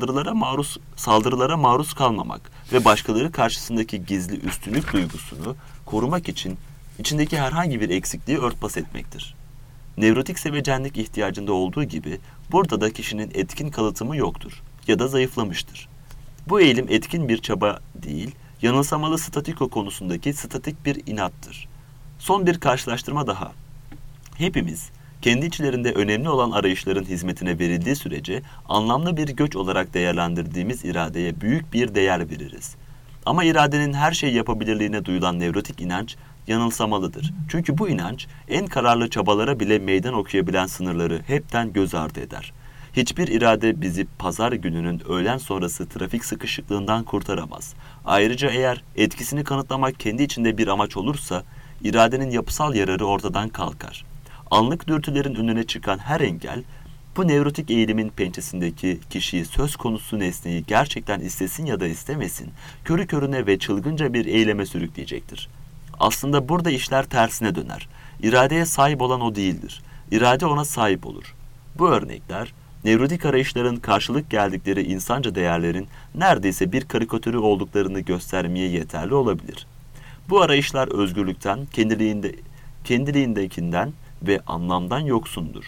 saldırılara maruz kalmamak ve başkaları karşısındaki gizli üstünlük duygusunu korumak için içindeki herhangi bir eksikliği örtbas etmektir. Nevrotik sevecenlik ihtiyacında olduğu gibi burada da kişinin etkin kalıtımı yoktur ya da zayıflamıştır. Bu eğilim etkin bir çaba değil, yanılsamalı statiko konusundaki statik bir inattır. Son bir karşılaştırma daha. Hepimiz kendi içlerinde önemli olan arayışların hizmetine verildiği sürece anlamlı bir göç olarak değerlendirdiğimiz iradeye büyük bir değer veririz. Ama iradenin her şey yapabilirliğine duyulan nevrotik inanç yanılsamalıdır. Çünkü bu inanç en kararlı çabalara bile meydan okuyabilen sınırları hepten göz ardı eder. Hiçbir irade bizi pazar gününün öğlen sonrası trafik sıkışıklığından kurtaramaz. Ayrıca eğer etkisini kanıtlamak kendi içinde bir amaç olursa, iradenin yapısal yararı ortadan kalkar. Anlık dürtülerin önüne çıkan her engel, bu nevrotik eğilimin pençesindeki kişiyi söz konusu nesneyi gerçekten istesin ya da istemesin, körü körüne ve çılgınca bir eyleme sürükleyecektir. Aslında burada işler tersine döner. İradeye sahip olan o değildir. İrade ona sahip olur. Bu örnekler, nevrotik arayışların karşılık geldikleri insanca değerlerin neredeyse bir karikatürü olduklarını göstermeye yeterli olabilir. Bu arayışlar özgürlükten, kendiliğindekinden ve anlamdan yoksundur.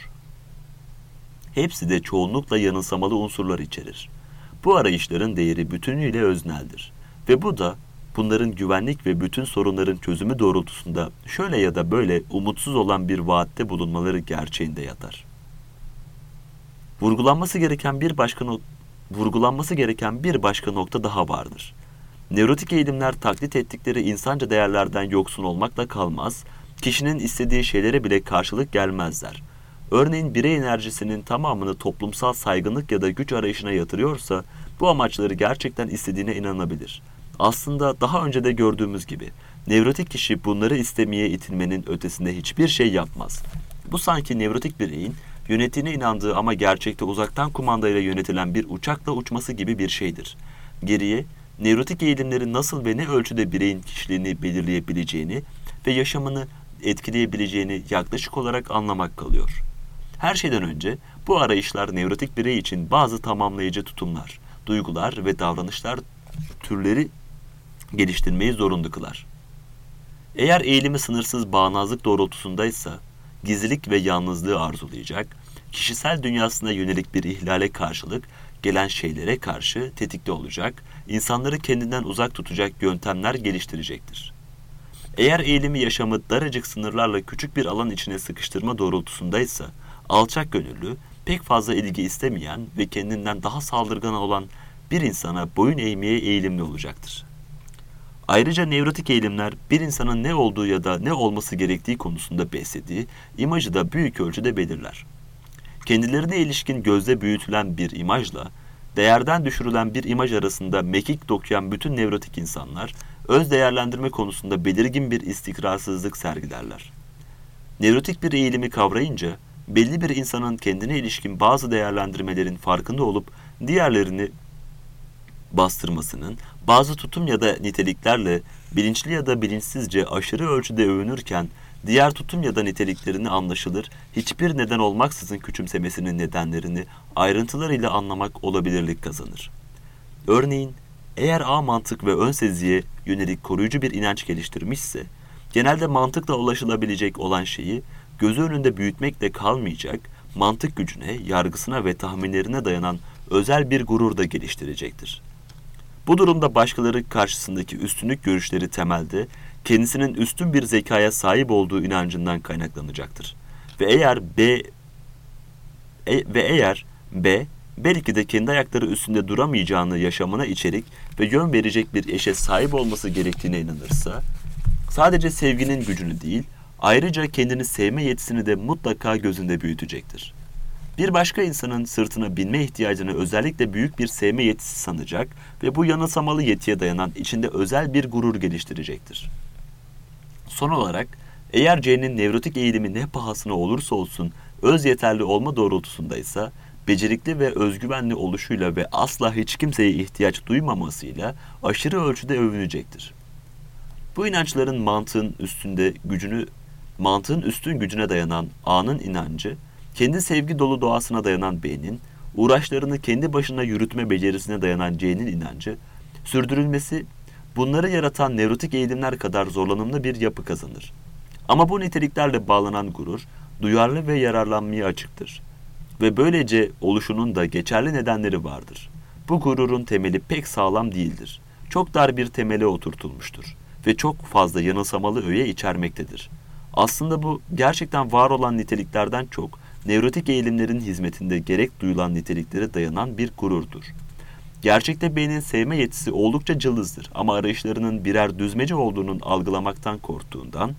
Hepsi de çoğunlukla yanılsamalı unsurlar içerir. Bu arayışların değeri bütünüyle özneldir. Ve bu da bunların güvenlik ve bütün sorunların çözümü doğrultusunda şöyle ya da böyle umutsuz olan bir vaatte bulunmaları gerçeğinde yatar. Vurgulanması gereken bir başka nokta daha vardır. Nevrotik eğilimler taklit ettikleri insanca değerlerden yoksun olmakla kalmaz, kişinin istediği şeylere bile karşılık gelmezler. Örneğin birey enerjisinin tamamını toplumsal saygınlık ya da güç arayışına yatırıyorsa, bu amaçları gerçekten istediğine inanabilir. Aslında daha önce de gördüğümüz gibi, nevrotik kişi bunları istemeye itilmenin ötesinde hiçbir şey yapmaz. Bu sanki nevrotik bireyin, yönettiğine inandığı ama gerçekte uzaktan kumandayla yönetilen bir uçakla uçması gibi bir şeydir. Geriye, nevrotik eğilimlerin nasıl ve ne ölçüde bireyin kişiliğini belirleyebileceğini ve yaşamını etkileyebileceğini yaklaşık olarak anlamak kalıyor. Her şeyden önce bu arayışlar nevrotik birey için bazı tamamlayıcı tutumlar, duygular ve davranışlar türleri geliştirmeyi zorunlu kılar. Eğer eğilimi sınırsız bağnazlık doğrultusundaysa, gizlilik ve yalnızlığı arzulayacak, kişisel dünyasına yönelik bir ihlale karşılık gelen şeylere karşı tetikte olacak, insanları kendinden uzak tutacak yöntemler geliştirecektir. Eğer eğilimi yaşamı daracık sınırlarla küçük bir alan içine sıkıştırma doğrultusundaysa, alçak gönüllü, pek fazla ilgi istemeyen ve kendinden daha saldırgan olan bir insana boyun eğmeye eğilimli olacaktır. Ayrıca nevrotik eğilimler bir insanın ne olduğu ya da ne olması gerektiği konusunda beslediği imajı da büyük ölçüde belirler. Kendilerine ilişkin gözde büyütülen bir imajla değerden düşürülen bir imaj arasında mekik dokuyan bütün nevrotik insanlar öz değerlendirme konusunda belirgin bir istikrarsızlık sergilerler. Nevrotik bir eğilimi kavrayınca belli bir insanın kendine ilişkin bazı değerlendirmelerin farkında olup diğerlerini bastırmasının, bazı tutum ya da niteliklerle bilinçli ya da bilinçsizce aşırı ölçüde övünürken, diğer tutum ya da niteliklerini anlaşılır, hiçbir neden olmaksızın küçümsemesinin nedenlerini ayrıntılarıyla anlamak olabilirlik kazanır. Örneğin, eğer A mantık ve ön seziye yönelik koruyucu bir inanç geliştirmişse, genelde mantıkla ulaşılabilecek olan şeyi gözü önünde büyütmekle kalmayacak, mantık gücüne, yargısına ve tahminlerine dayanan özel bir gurur da geliştirecektir. Bu durumda başkaları karşısındaki üstünlük görüşleri temelde kendisinin üstün bir zekaya sahip olduğu inancından kaynaklanacaktır. Ve eğer B belki de kendi ayakları üstünde duramayacağını yaşamına içerik ve yön verecek bir eşe sahip olması gerektiğine inanırsa, sadece sevginin gücünü değil, ayrıca kendini sevme yetisini de mutlaka gözünde büyütecektir. Bir başka insanın sırtına binme ihtiyacını özellikle büyük bir sevme yetisi sanacak ve bu yanılsamalı yetiye dayanan içinde özel bir gurur geliştirecektir. Son olarak, eğer C'nin nevrotik eğilimi ne pahasına olursa olsun öz yeterli olma doğrultusundaysa, becerikli ve özgüvenli oluşuyla ve asla hiç kimseye ihtiyaç duymamasıyla aşırı ölçüde övünecektir. Bu inançların mantığın üstün gücüne dayanan A'nın inancı, kendi sevgi dolu doğasına dayanan B'nin, uğraşlarını kendi başına yürütme becerisine dayanan C'nin inancı, sürdürülmesi bunları yaratan nevrotik eğilimler kadar zorlanımlı bir yapı kazanır. Ama bu niteliklerle bağlanan gurur, duyarlı ve yararlanmaya açıktır. Ve böylece oluşunun da geçerli nedenleri vardır. Bu gururun temeli pek sağlam değildir. Çok dar bir temele oturtulmuştur ve çok fazla yanılsamalı öğe içermektedir. Aslında bu gerçekten var olan niteliklerden çok, nevrotik eğilimlerin hizmetinde gerek duyulan niteliklere dayanan bir gururdur. Gerçekte beynin sevme yetisi oldukça cılızdır ama arayışlarının birer düzmece olduğunun algılamaktan korktuğundan,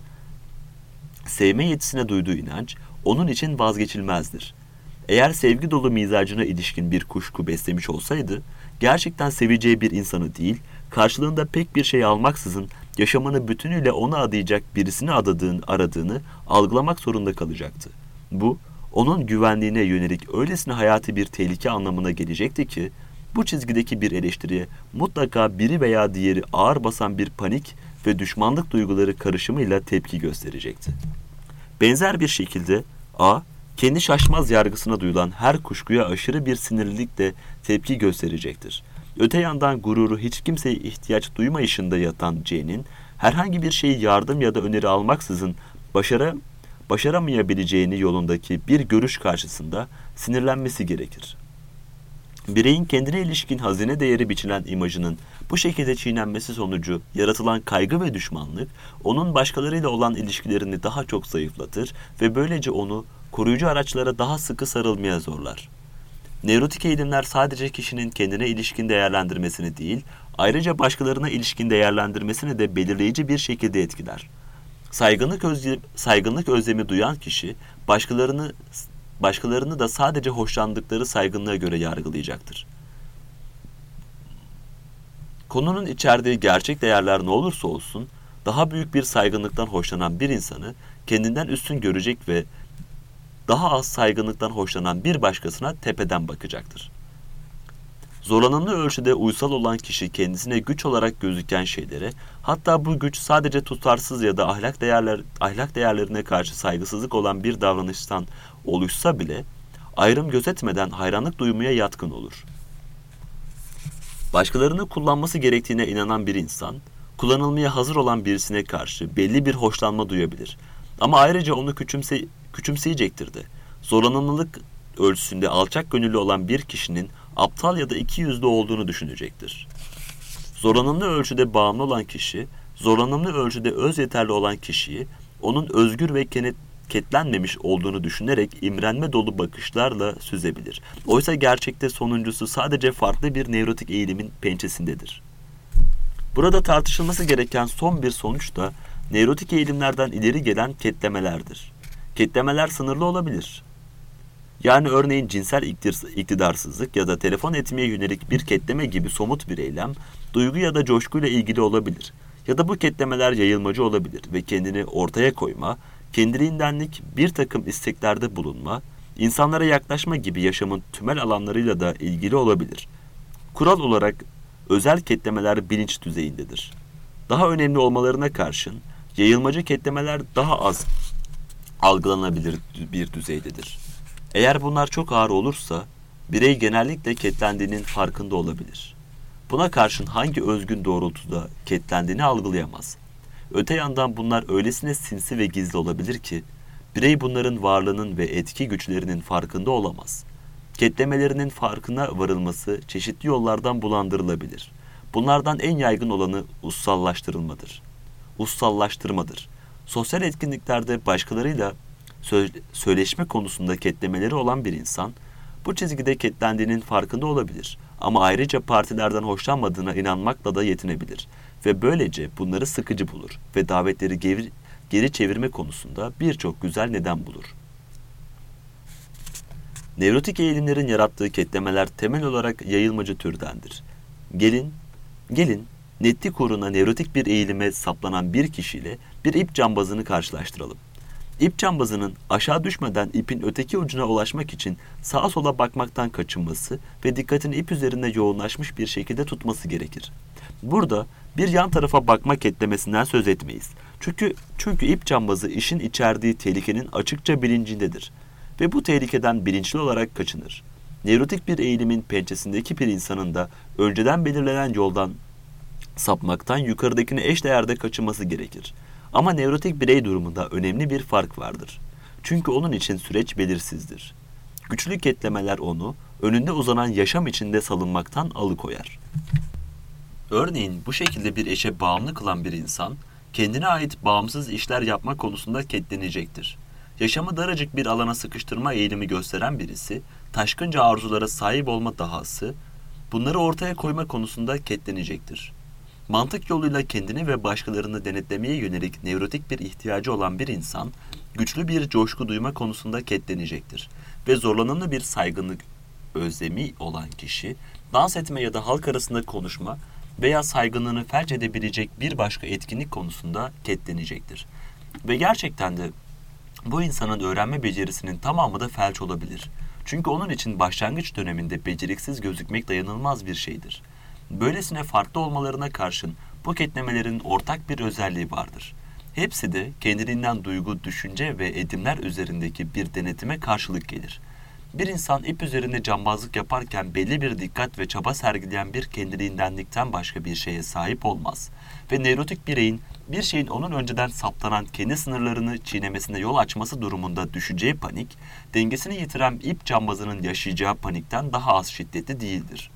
sevme yetisine duyduğu inanç onun için vazgeçilmezdir. Eğer sevgi dolu mizacına ilişkin bir kuşku beslemiş olsaydı, gerçekten seveceği bir insanı değil, karşılığında pek bir şey almaksızın yaşamını bütünüyle ona adayacak birisini aradığını algılamak zorunda kalacaktı. Bu, onun güvenliğine yönelik öylesine hayati bir tehlike anlamına gelecekti ki, bu çizgideki bir eleştiriye mutlaka biri veya diğeri ağır basan bir panik ve düşmanlık duyguları karışımıyla tepki gösterecekti. Benzer bir şekilde A, kendi şaşmaz yargısına duyulan her kuşkuya aşırı bir sinirlilikle tepki gösterecektir. Öte yandan gururu hiç kimseye ihtiyaç duymayışında yatan C'nin herhangi bir şeyi yardım ya da öneri almaksızın başaramayabileceğini yolundaki bir görüş karşısında sinirlenmesi gerekir. Bireyin kendine ilişkin hazine değeri biçilen imajının bu şekilde çiğnenmesi sonucu yaratılan kaygı ve düşmanlık, onun başkalarıyla olan ilişkilerini daha çok zayıflatır ve böylece onu koruyucu araçlara daha sıkı sarılmaya zorlar. Nevrotik eğilimler sadece kişinin kendine ilişkin değerlendirmesini değil, ayrıca başkalarına ilişkin değerlendirmesini de belirleyici bir şekilde etkiler. Saygınlık özlemi duyan kişi, başkalarını da sadece hoşlandıkları saygınlığa göre yargılayacaktır. Konunun içerdiği gerçek değerler ne olursa olsun, daha büyük bir saygınlıktan hoşlanan bir insanı kendinden üstün görecek ve daha az saygınlıktan hoşlanan bir başkasına tepeden bakacaktır. Zorlanımlı ölçüde uysal olan kişi kendisine güç olarak gözüken şeylere, hatta bu güç sadece tutarsız ya da ahlak değerlerine karşı saygısızlık olan bir davranıştan oluşsa bile, ayrım gözetmeden hayranlık duymaya yatkın olur. Başkalarını kullanması gerektiğine inanan bir insan, kullanılmaya hazır olan birisine karşı belli bir hoşlanma duyabilir. Ama ayrıca onu küçümseyecektir de. Zorlanımlılık ölçüsünde alçak gönüllü olan bir kişinin aptal ya da ikiyüzlü olduğunu düşünecektir. Zorlanımlı ölçüde bağımlı olan kişi, zorlanımlı ölçüde öz yeterli olan kişiyi, onun özgür ve ketlenmemiş olduğunu düşünerek imrenme dolu bakışlarla süzebilir. Oysa gerçekte sonuncusu sadece farklı bir nevrotik eğilimin pençesindedir. Burada tartışılması gereken son bir sonuç da nevrotik eğilimlerden ileri gelen ketlemelerdir. Ketlemeler sınırlı olabilir. Yani örneğin cinsel iktidarsızlık ya da telefon etmeye yönelik bir ketleme gibi somut bir eylem, duygu ya da coşkuyla ilgili olabilir. Ya da bu ketlemeler yayılmacı olabilir ve kendini ortaya koyma, kendiliğindenlik bir takım isteklerde bulunma, insanlara yaklaşma gibi yaşamın tümel alanlarıyla da ilgili olabilir. Kural olarak özel ketlemeler bilinç düzeyindedir. Daha önemli olmalarına karşın, yayılmacı ketlemeler daha az algılanabilir bir düzeydedir. Eğer bunlar çok ağır olursa, birey genellikle ketlendiğinin farkında olabilir. Buna karşın hangi özgün doğrultuda ketlendiğini algılayamaz. Öte yandan bunlar öylesine sinsi ve gizli olabilir ki, Birey bunların varlığının ve etki güçlerinin farkında olamaz. Ketlemelerinin farkına varılması çeşitli yollardan bulandırılabilir. Bunlardan en yaygın olanı ussallaştırmadır. Sosyal etkinliklerde başkalarıyla söyleşme konusunda ketlemeleri olan bir insan, bu çizgide ketlendiğinin farkında olabilir. Ama ayrıca partilerden hoşlanmadığına inanmakla da yetinebilir. Ve böylece bunları sıkıcı bulur ve davetleri geri çevirme konusunda birçok güzel neden bulur. Nevrotik eğilimlerin yarattığı ketlemeler temel olarak yayılmacı türdendir. Gelin, netlik uğruna nevrotik bir eğilime saplanan bir kişiyle bir ip cambazını karşılaştıralım. İp cambazının aşağı düşmeden ipin öteki ucuna ulaşmak için sağa sola bakmaktan kaçınması ve dikkatini ip üzerinde yoğunlaşmış bir şekilde tutması gerekir. Burada bir yan tarafa bakma ketlemesinden söz etmeyiz. Çünkü ip cambazı işin içerdiği tehlikenin açıkça bilincindedir ve bu tehlikeden bilinçli olarak kaçınır. Nevrotik bir eğilimin pençesindeki bir insanın da önceden belirlenen yoldan sapmaktan yukarıdakine eşdeğerde kaçınması gerekir. Ama nevrotik birey durumunda önemli bir fark vardır. Çünkü onun için süreç belirsizdir. Güçlü ketlemeler onu önünde uzanan yaşam içinde salınmaktan alıkoyar. Örneğin bu şekilde bir eşe bağımlı kılan bir insan, kendine ait bağımsız işler yapma konusunda ketlenecektir. Yaşamı daracık bir alana sıkıştırma eğilimi gösteren birisi, taşkınca arzulara sahip olma dahası, bunları ortaya koyma konusunda ketlenecektir. Mantık yoluyla kendini ve başkalarını denetlemeye yönelik nevrotik bir ihtiyacı olan bir insan, güçlü bir coşku duyma konusunda ketlenecektir. Ve zorlanımlı bir saygınlık özlemi olan kişi, dans etme ya da halk arasında konuşma veya saygınlığını felç edebilecek bir başka etkinlik konusunda ketlenecektir. Ve gerçekten de bu insanın öğrenme becerisinin tamamı da felç olabilir. Çünkü onun için başlangıç döneminde beceriksiz gözükmek dayanılmaz bir şeydir. Böylesine farklı olmalarına karşın bu ketlemelerin ortak bir özelliği vardır. Hepsi de kendiliğinden duygu, düşünce ve edimler üzerindeki bir denetime karşılık gelir. Bir insan ip üzerinde cambazlık yaparken belli bir dikkat ve çaba sergileyen bir kendiliğindenlikten başka bir şeye sahip olmaz. Ve nevrotik bireyin bir şeyin onun önceden saptanan kendi sınırlarını çiğnemesine yol açması durumunda düşeceği panik, dengesini yitiren ip cambazının yaşayacağı panikten daha az şiddetli değildir.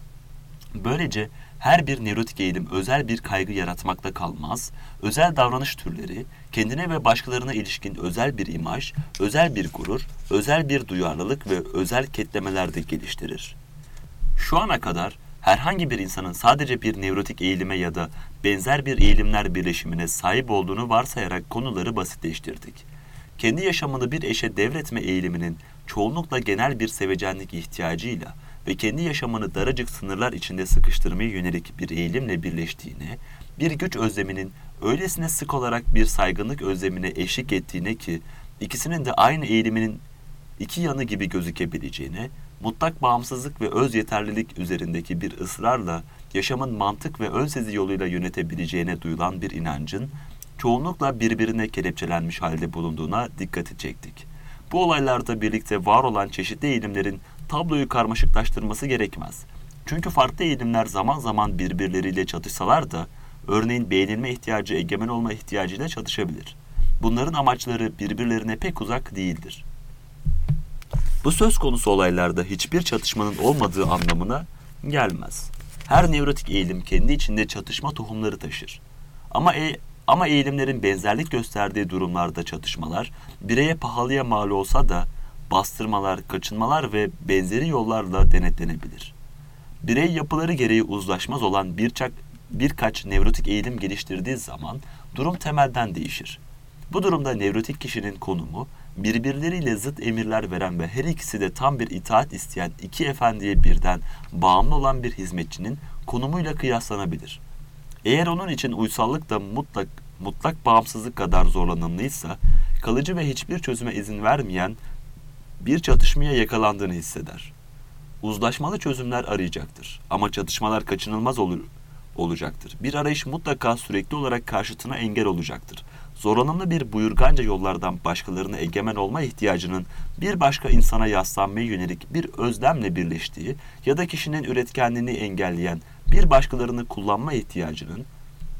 Böylece her bir nevrotik eğilim özel bir kaygı yaratmakta kalmaz, özel davranış türleri, kendine ve başkalarına ilişkin özel bir imaj, özel bir gurur, özel bir duyarlılık ve özel ketlemeler de geliştirir. Şu ana kadar herhangi bir insanın sadece bir nevrotik eğilime ya da benzer bir eğilimler birleşimine sahip olduğunu varsayarak konuları basitleştirdik. Kendi yaşamını bir eşe devretme eğiliminin çoğunlukla genel bir sevecenlik ihtiyacıyla ve kendi yaşamını daracık sınırlar içinde sıkıştırmaya yönelik bir eğilimle birleştiğine, bir güç özleminin öylesine sık olarak bir saygınlık özlemine eşlik ettiğine ki, ikisinin de aynı eğiliminin iki yanı gibi gözükebileceğine, mutlak bağımsızlık ve öz yeterlilik üzerindeki bir ısrarla yaşamın mantık ve ön sezi yoluyla yönetebileceğine duyulan bir inancın, çoğunlukla birbirine kelepçelenmiş halde bulunduğuna dikkati çektik. Bu olaylarda birlikte var olan çeşitli eğilimlerin tabloyu karmaşıklaştırması gerekmez. Çünkü farklı eğilimler zaman zaman birbirleriyle çatışsalar da, örneğin beğenilme ihtiyacı egemen olma ihtiyacıyla çatışabilir. Bunların amaçları birbirlerine pek uzak değildir. Bu söz konusu olaylarda hiçbir çatışmanın olmadığı anlamına gelmez. Her nevrotik eğilim kendi içinde çatışma tohumları taşır. Ama eğilimlerin benzerlik gösterdiği durumlarda çatışmalar, bireye pahalıya mal olsa da bastırmalar, kaçınmalar ve benzeri yollarla denetlenebilir. Birey yapıları gereği uzlaşmaz olan birkaç nevrotik eğilim geliştirdiği zaman durum temelden değişir. Bu durumda nevrotik kişinin konumu, birbirleriyle zıt emirler veren ve her ikisi de tam bir itaat isteyen iki efendiye birden bağımlı olan bir hizmetçinin konumuyla kıyaslanabilir. Eğer onun için uysallık da mutlak bağımsızlık kadar zorlanımlıysa, kalıcı ve hiçbir çözüme izin vermeyen bir çatışmaya yakalandığını hisseder. Uzlaşmalı çözümler arayacaktır ama çatışmalar kaçınılmaz olacaktır. Bir arayış mutlaka sürekli olarak karşıtına engel olacaktır. Zorlanımlı bir buyurganca yollardan başkalarına egemen olma ihtiyacının bir başka insana yaslanmaya yönelik bir özlemle birleştiği ya da kişinin üretkenliğini engelleyen bir başkalarını kullanma ihtiyacının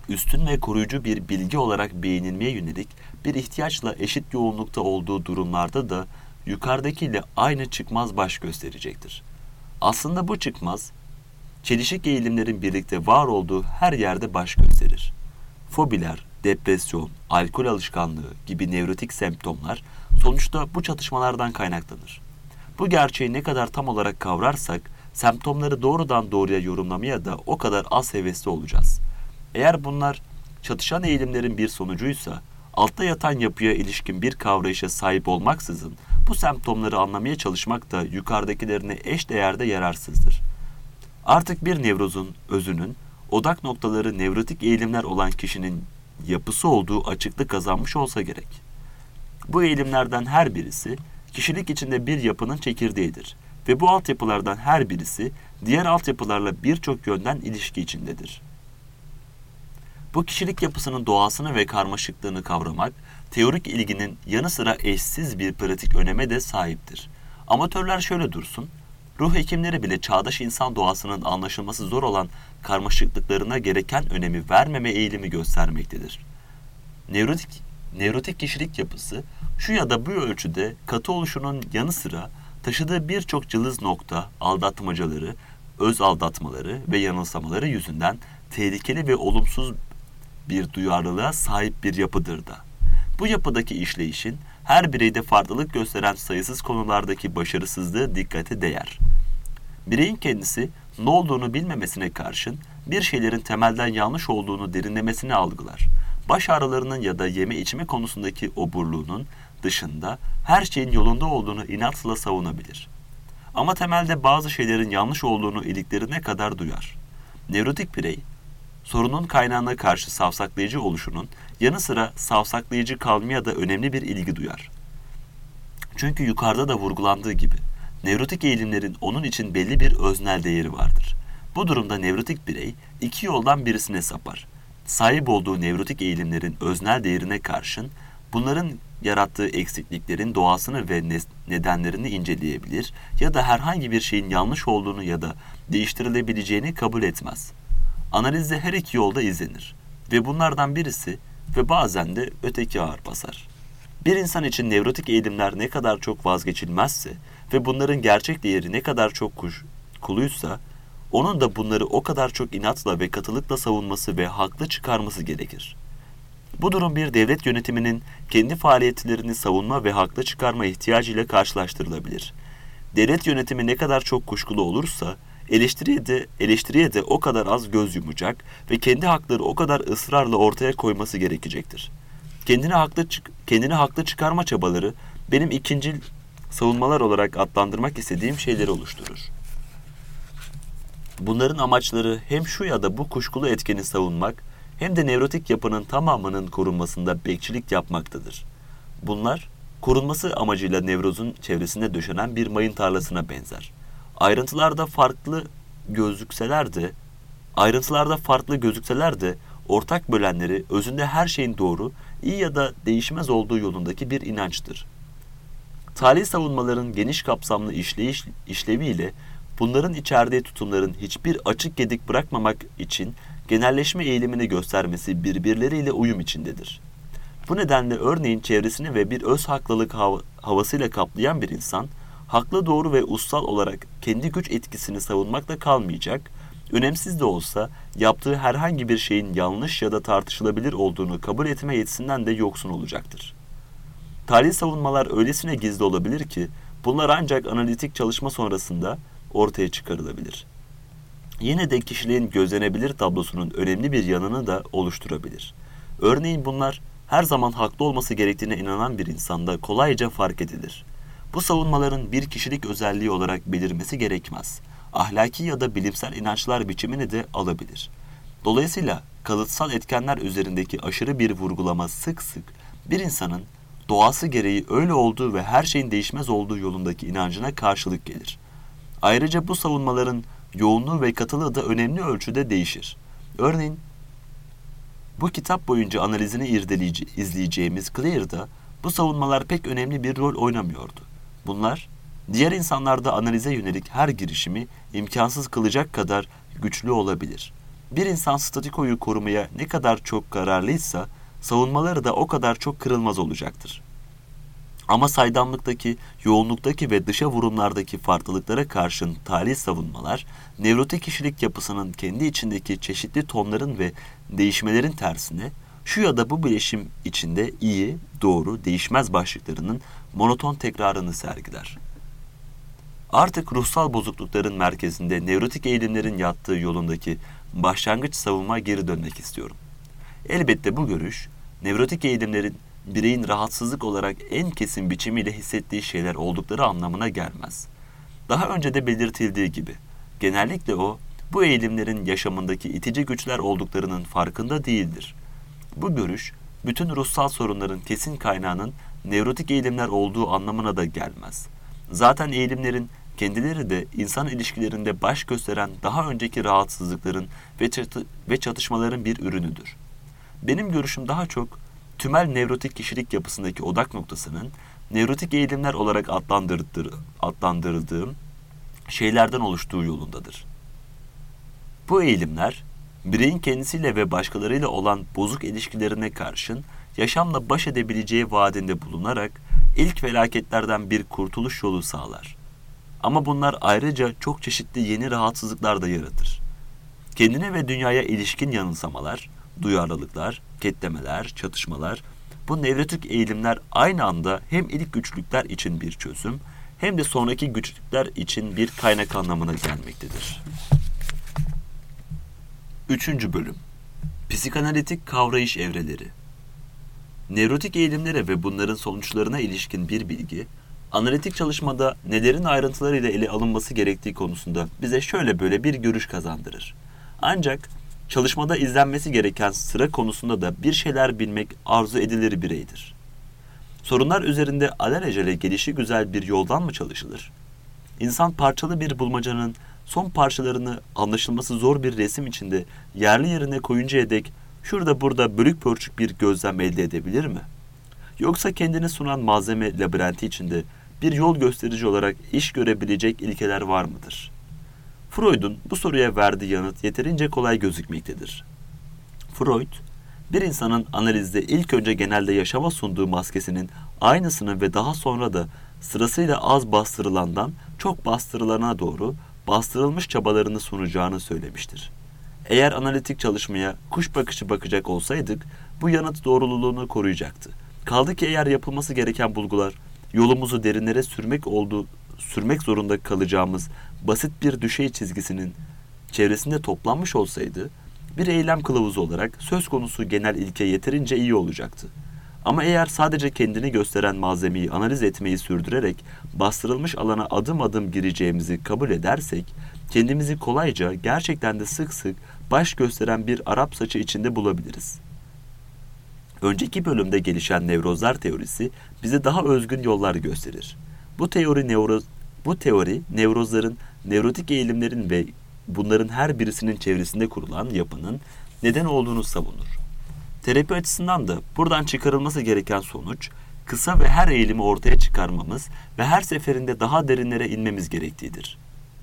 üstün ve koruyucu bir bilgi olarak beğenilmeye yönelik bir ihtiyaçla eşit yoğunlukta olduğu durumlarda da yukarıdakiyle aynı çıkmaz baş gösterecektir. Aslında bu çıkmaz, çelişik eğilimlerin birlikte var olduğu her yerde baş gösterir. Fobiler, depresyon, alkol alışkanlığı gibi nevrotik semptomlar sonuçta bu çatışmalardan kaynaklanır. Bu gerçeği ne kadar tam olarak kavrarsak, semptomları doğrudan doğruya yorumlamaya da o kadar az hevesli olacağız. Eğer bunlar çatışan eğilimlerin bir sonucuysa, altta yatan yapıya ilişkin bir kavrayışa sahip olmaksızın bu semptomları anlamaya çalışmak da yukarıdakilerine eş değerde yararsızdır. Artık bir nevrozun özünün odak noktaları nevrotik eğilimler olan kişinin yapısı olduğu açıklık kazanmış olsa gerek. Bu eğilimlerden her birisi kişilik içinde bir yapının çekirdeğidir ve bu altyapılardan her birisi diğer altyapılarla birçok yönden ilişki içindedir. Bu kişilik yapısının doğasını ve karmaşıklığını kavramak, teorik ilginin yanı sıra eşsiz bir pratik öneme de sahiptir. Amatörler şöyle dursun, ruh hekimleri bile çağdaş insan doğasının anlaşılması zor olan karmaşıklıklarına gereken önemi vermeme eğilimi göstermektedir. Nevrotik kişilik yapısı şu ya da bu ölçüde katı oluşunun yanı sıra taşıdığı birçok cılız nokta, aldatmacaları, öz aldatmaları ve yanılsamaları yüzünden tehlikeli ve olumsuz bir duyarlılığa sahip bir yapıdır da. Bu yapıdaki işleyişin her bireyde farklılık gösteren sayısız konulardaki başarısızlığı dikkate değer. Bireyin kendisi ne olduğunu bilmemesine karşın bir şeylerin temelden yanlış olduğunu derinlemesine algılar. Baş ağrılarının ya da yeme içme konusundaki oburluğunun dışında her şeyin yolunda olduğunu inatla savunabilir. Ama temelde bazı şeylerin yanlış olduğunu iliklerine kadar duyar. Nevrotik birey, sorunun kaynağına karşı savsaklayıcı oluşunun yanı sıra savsaklayıcı kalmaya da önemli bir ilgi duyar. Çünkü yukarıda da vurgulandığı gibi, nevrotik eğilimlerin onun için belli bir öznel değeri vardır. Bu durumda nevrotik birey iki yoldan birisine sapar. Sahip olduğu nevrotik eğilimlerin öznel değerine karşın, bunların yarattığı eksikliklerin doğasını ve nedenlerini inceleyebilir ya da herhangi bir şeyin yanlış olduğunu ya da değiştirilebileceğini kabul etmez. Analizde her iki yolda izlenir ve bunlardan birisi ve bazen de öteki ağır basar. Bir insan için nevrotik eğilimler ne kadar çok vazgeçilmezse ve bunların gerçek değeri ne kadar çok kuluysa, onun da bunları o kadar çok inatla ve katılıkla savunması ve haklı çıkarması gerekir. Bu durum bir devlet yönetiminin kendi faaliyetlerini savunma ve haklı çıkarma ihtiyacıyla karşılaştırılabilir. Devlet yönetimi ne kadar çok kuşkulu olursa, eleştiriye de o kadar az göz yumacak ve kendi hakları o kadar ısrarla ortaya koyması gerekecektir. Kendini haklı çıkarma çabaları benim ikincil savunmalar olarak adlandırmak istediğim şeyleri oluşturur. Bunların amaçları hem şu ya da bu kuşkulu etkeni savunmak hem de nevrotik yapının tamamının korunmasında bekçilik yapmaktadır. Bunlar korunması amacıyla nevrozun çevresinde döşenen bir mayın tarlasına benzer. Ayrıntılarda farklı gözükseler de ortak bölenleri özünde her şeyin doğru, iyi ya da değişmez olduğu yolundaki bir inançtır. Tali savunmaların geniş kapsamlı işleviyle bunların içerdiği tutumların hiçbir açık gedik bırakmamak için genelleşme eğilimini göstermesi birbirleriyle uyum içindedir. Bu nedenle örneğin çevresini ve bir öz haklılık havasıyla kaplayan bir insan, haklı, doğru ve ussal olarak kendi güç etkisini savunmakla kalmayacak, önemsiz de olsa yaptığı herhangi bir şeyin yanlış ya da tartışılabilir olduğunu kabul etme yetisinden de yoksun olacaktır. Tarihi savunmalar öylesine gizli olabilir ki, bunlar ancak analitik çalışma sonrasında ortaya çıkarılabilir. Yine de kişiliğin gözlenebilir tablosunun önemli bir yanını da oluşturabilir. Örneğin bunlar her zaman haklı olması gerektiğine inanan bir insanda kolayca fark edilir. Bu savunmaların bir kişilik özelliği olarak belirmesi gerekmez. Ahlaki ya da bilimsel inançlar biçimini de alabilir. Dolayısıyla kalıtsal etkenler üzerindeki aşırı bir vurgulama sık sık bir insanın doğası gereği öyle olduğu ve her şeyin değişmez olduğu yolundaki inancına karşılık gelir. Ayrıca bu savunmaların yoğunluğu ve katılığı da önemli ölçüde değişir. Örneğin, bu kitap boyunca analizini izleyeceğimiz Claire'da bu savunmalar pek önemli bir rol oynamıyordu. Bunlar, diğer insanlarda analize yönelik her girişimi imkansız kılacak kadar güçlü olabilir. Bir insan statikoyu korumaya ne kadar çok kararlıysa, savunmaları da o kadar çok kırılmaz olacaktır. Ama saydamlıktaki, yoğunluktaki ve dışa vurumlardaki farklılıklara karşın tali savunmalar, nevrotik kişilik yapısının kendi içindeki çeşitli tonların ve değişmelerin tersine, şu ya da bu bileşim içinde iyi, doğru, değişmez başlıklarının monoton tekrarını sergiler. Artık ruhsal bozuklukların merkezinde nevrotik eğilimlerin yattığı yolundaki başlangıç savunma geri dönmek istiyorum. Elbette bu görüş, nevrotik eğilimlerin bireyin rahatsızlık olarak en kesin biçimiyle hissettiği şeyler oldukları anlamına gelmez. Daha önce de belirtildiği gibi, genellikle o, bu eğilimlerin yaşamındaki itici güçler olduklarının farkında değildir. Bu görüş, bütün ruhsal sorunların kesin kaynağının nevrotik eğilimler olduğu anlamına da gelmez. Zaten eğilimlerin kendileri de insan ilişkilerinde baş gösteren daha önceki rahatsızlıkların ve çatışmaların bir ürünüdür. Benim görüşüm daha çok, tümel nevrotik kişilik yapısındaki odak noktasının nevrotik eğilimler olarak adlandırıldığım şeylerden oluştuğu yolundadır. Bu eğilimler, bireyin kendisiyle ve başkalarıyla olan bozuk ilişkilerine karşın yaşamla baş edebileceği vaadinde bulunarak ilk felaketlerden bir kurtuluş yolu sağlar. Ama bunlar ayrıca çok çeşitli yeni rahatsızlıklar da yaratır. Kendine ve dünyaya ilişkin yanılsamalar, duyarlılıklar, ketlemeler, çatışmalar, bu nevrotik eğilimler aynı anda hem ilk güçlükler için bir çözüm, hem de sonraki güçlükler için bir kaynak anlamına gelmektedir. 3. Bölüm Psikanalitik kavrayış evreleri. Nevrotik eğilimlere ve bunların sonuçlarına ilişkin bir bilgi, analitik çalışmada nelerin ayrıntılarıyla ele alınması gerektiği konusunda bize şöyle böyle bir görüş kazandırır. Ancak çalışmada izlenmesi gereken sıra konusunda da bir şeyler bilmek arzu edilir bireydir. Sorunlar üzerinde alelacele gelişigüzel bir yoldan mı çalışılır? İnsan parçalı bir bulmacanın son parçalarını anlaşılması zor bir resim içinde yerli yerine koyuncaya dek şurada burada bölük pörçük bir gözlem elde edebilir mi? Yoksa kendini sunan malzeme labirenti içinde bir yol gösterici olarak iş görebilecek ilkeler var mıdır? Freud'un bu soruya verdiği yanıt yeterince kolay gözükmektedir. Freud, bir insanın analizde ilk önce genelde yaşama sunduğu maskesinin aynısını ve daha sonra da sırasıyla az bastırılandan çok bastırılana doğru bastırılmış çabalarını sunacağını söylemiştir. Eğer analitik çalışmaya kuş bakışı bakacak olsaydık, bu yanıt doğruluğunu koruyacaktı. Kaldı ki eğer yapılması gereken bulgular, yolumuzu derinlere sürmek zorunda kalacağımız basit bir düşey çizgisinin çevresinde toplanmış olsaydı, bir eylem kılavuzu olarak söz konusu genel ilke yeterince iyi olacaktı. Ama eğer sadece kendini gösteren malzemeyi analiz etmeyi sürdürerek bastırılmış alana adım adım gireceğimizi kabul edersek, kendimizi kolayca gerçekten de sık sık baş gösteren bir Arap saçı içinde bulabiliriz. Önceki bölümde gelişen nevrozlar teorisi bize daha özgün yollar gösterir. Bu teori nevrozların, nevrotik eğilimlerin ve bunların her birisinin çevresinde kurulan yapının neden olduğunu savunur. Terapi açısından da buradan çıkarılması gereken sonuç, kısa ve her eğilimi ortaya çıkarmamız ve her seferinde daha derinlere inmemiz gerektiğidir.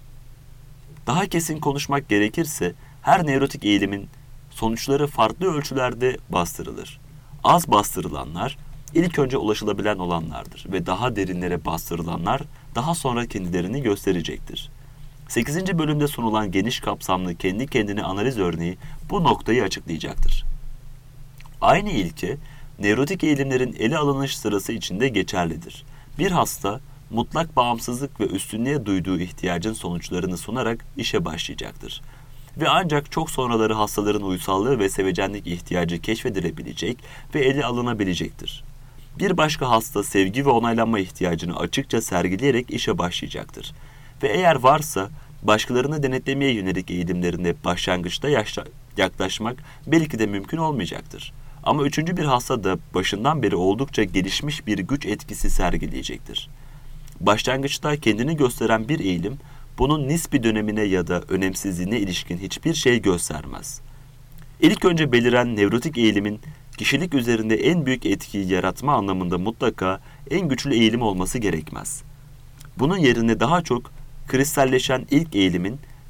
Daha kesin konuşmak gerekirse, her nevrotik eğilimin sonuçları farklı ölçülerde bastırılır. Az bastırılanlar, ilk önce ulaşılabilen olanlardır ve daha derinlere bastırılanlar daha sonra kendilerini gösterecektir. 8. bölümde sunulan geniş kapsamlı kendi kendine analiz örneği bu noktayı açıklayacaktır. Aynı ilke, nevrotik eğilimlerin ele alınış sırası içinde geçerlidir. Bir hasta, mutlak bağımsızlık ve üstünlüğe duyduğu ihtiyacın sonuçlarını sunarak işe başlayacaktır. Ve ancak çok sonraları hastaların uysallığı ve sevecenlik ihtiyacı keşfedilebilecek ve ele alınabilecektir. Bir başka hasta sevgi ve onaylanma ihtiyacını açıkça sergileyerek işe başlayacaktır. Ve eğer varsa, başkalarını denetlemeye yönelik eğilimlerine başlangıçta yaklaşmak belki de mümkün olmayacaktır. Ama üçüncü bir hasta da başından beri oldukça gelişmiş bir güç etkisi sergileyecektir. Başlangıçta kendini gösteren bir eğilim, bunun nispi dönemine ya da önemsizliğine ilişkin hiçbir şey göstermez. İlk önce beliren nevrotik eğilimin kişilik üzerinde en büyük etkiyi yaratma anlamında mutlaka en güçlü eğilim olması gerekmez. Bunun yerine daha çok kristalleşen ilk eğilimin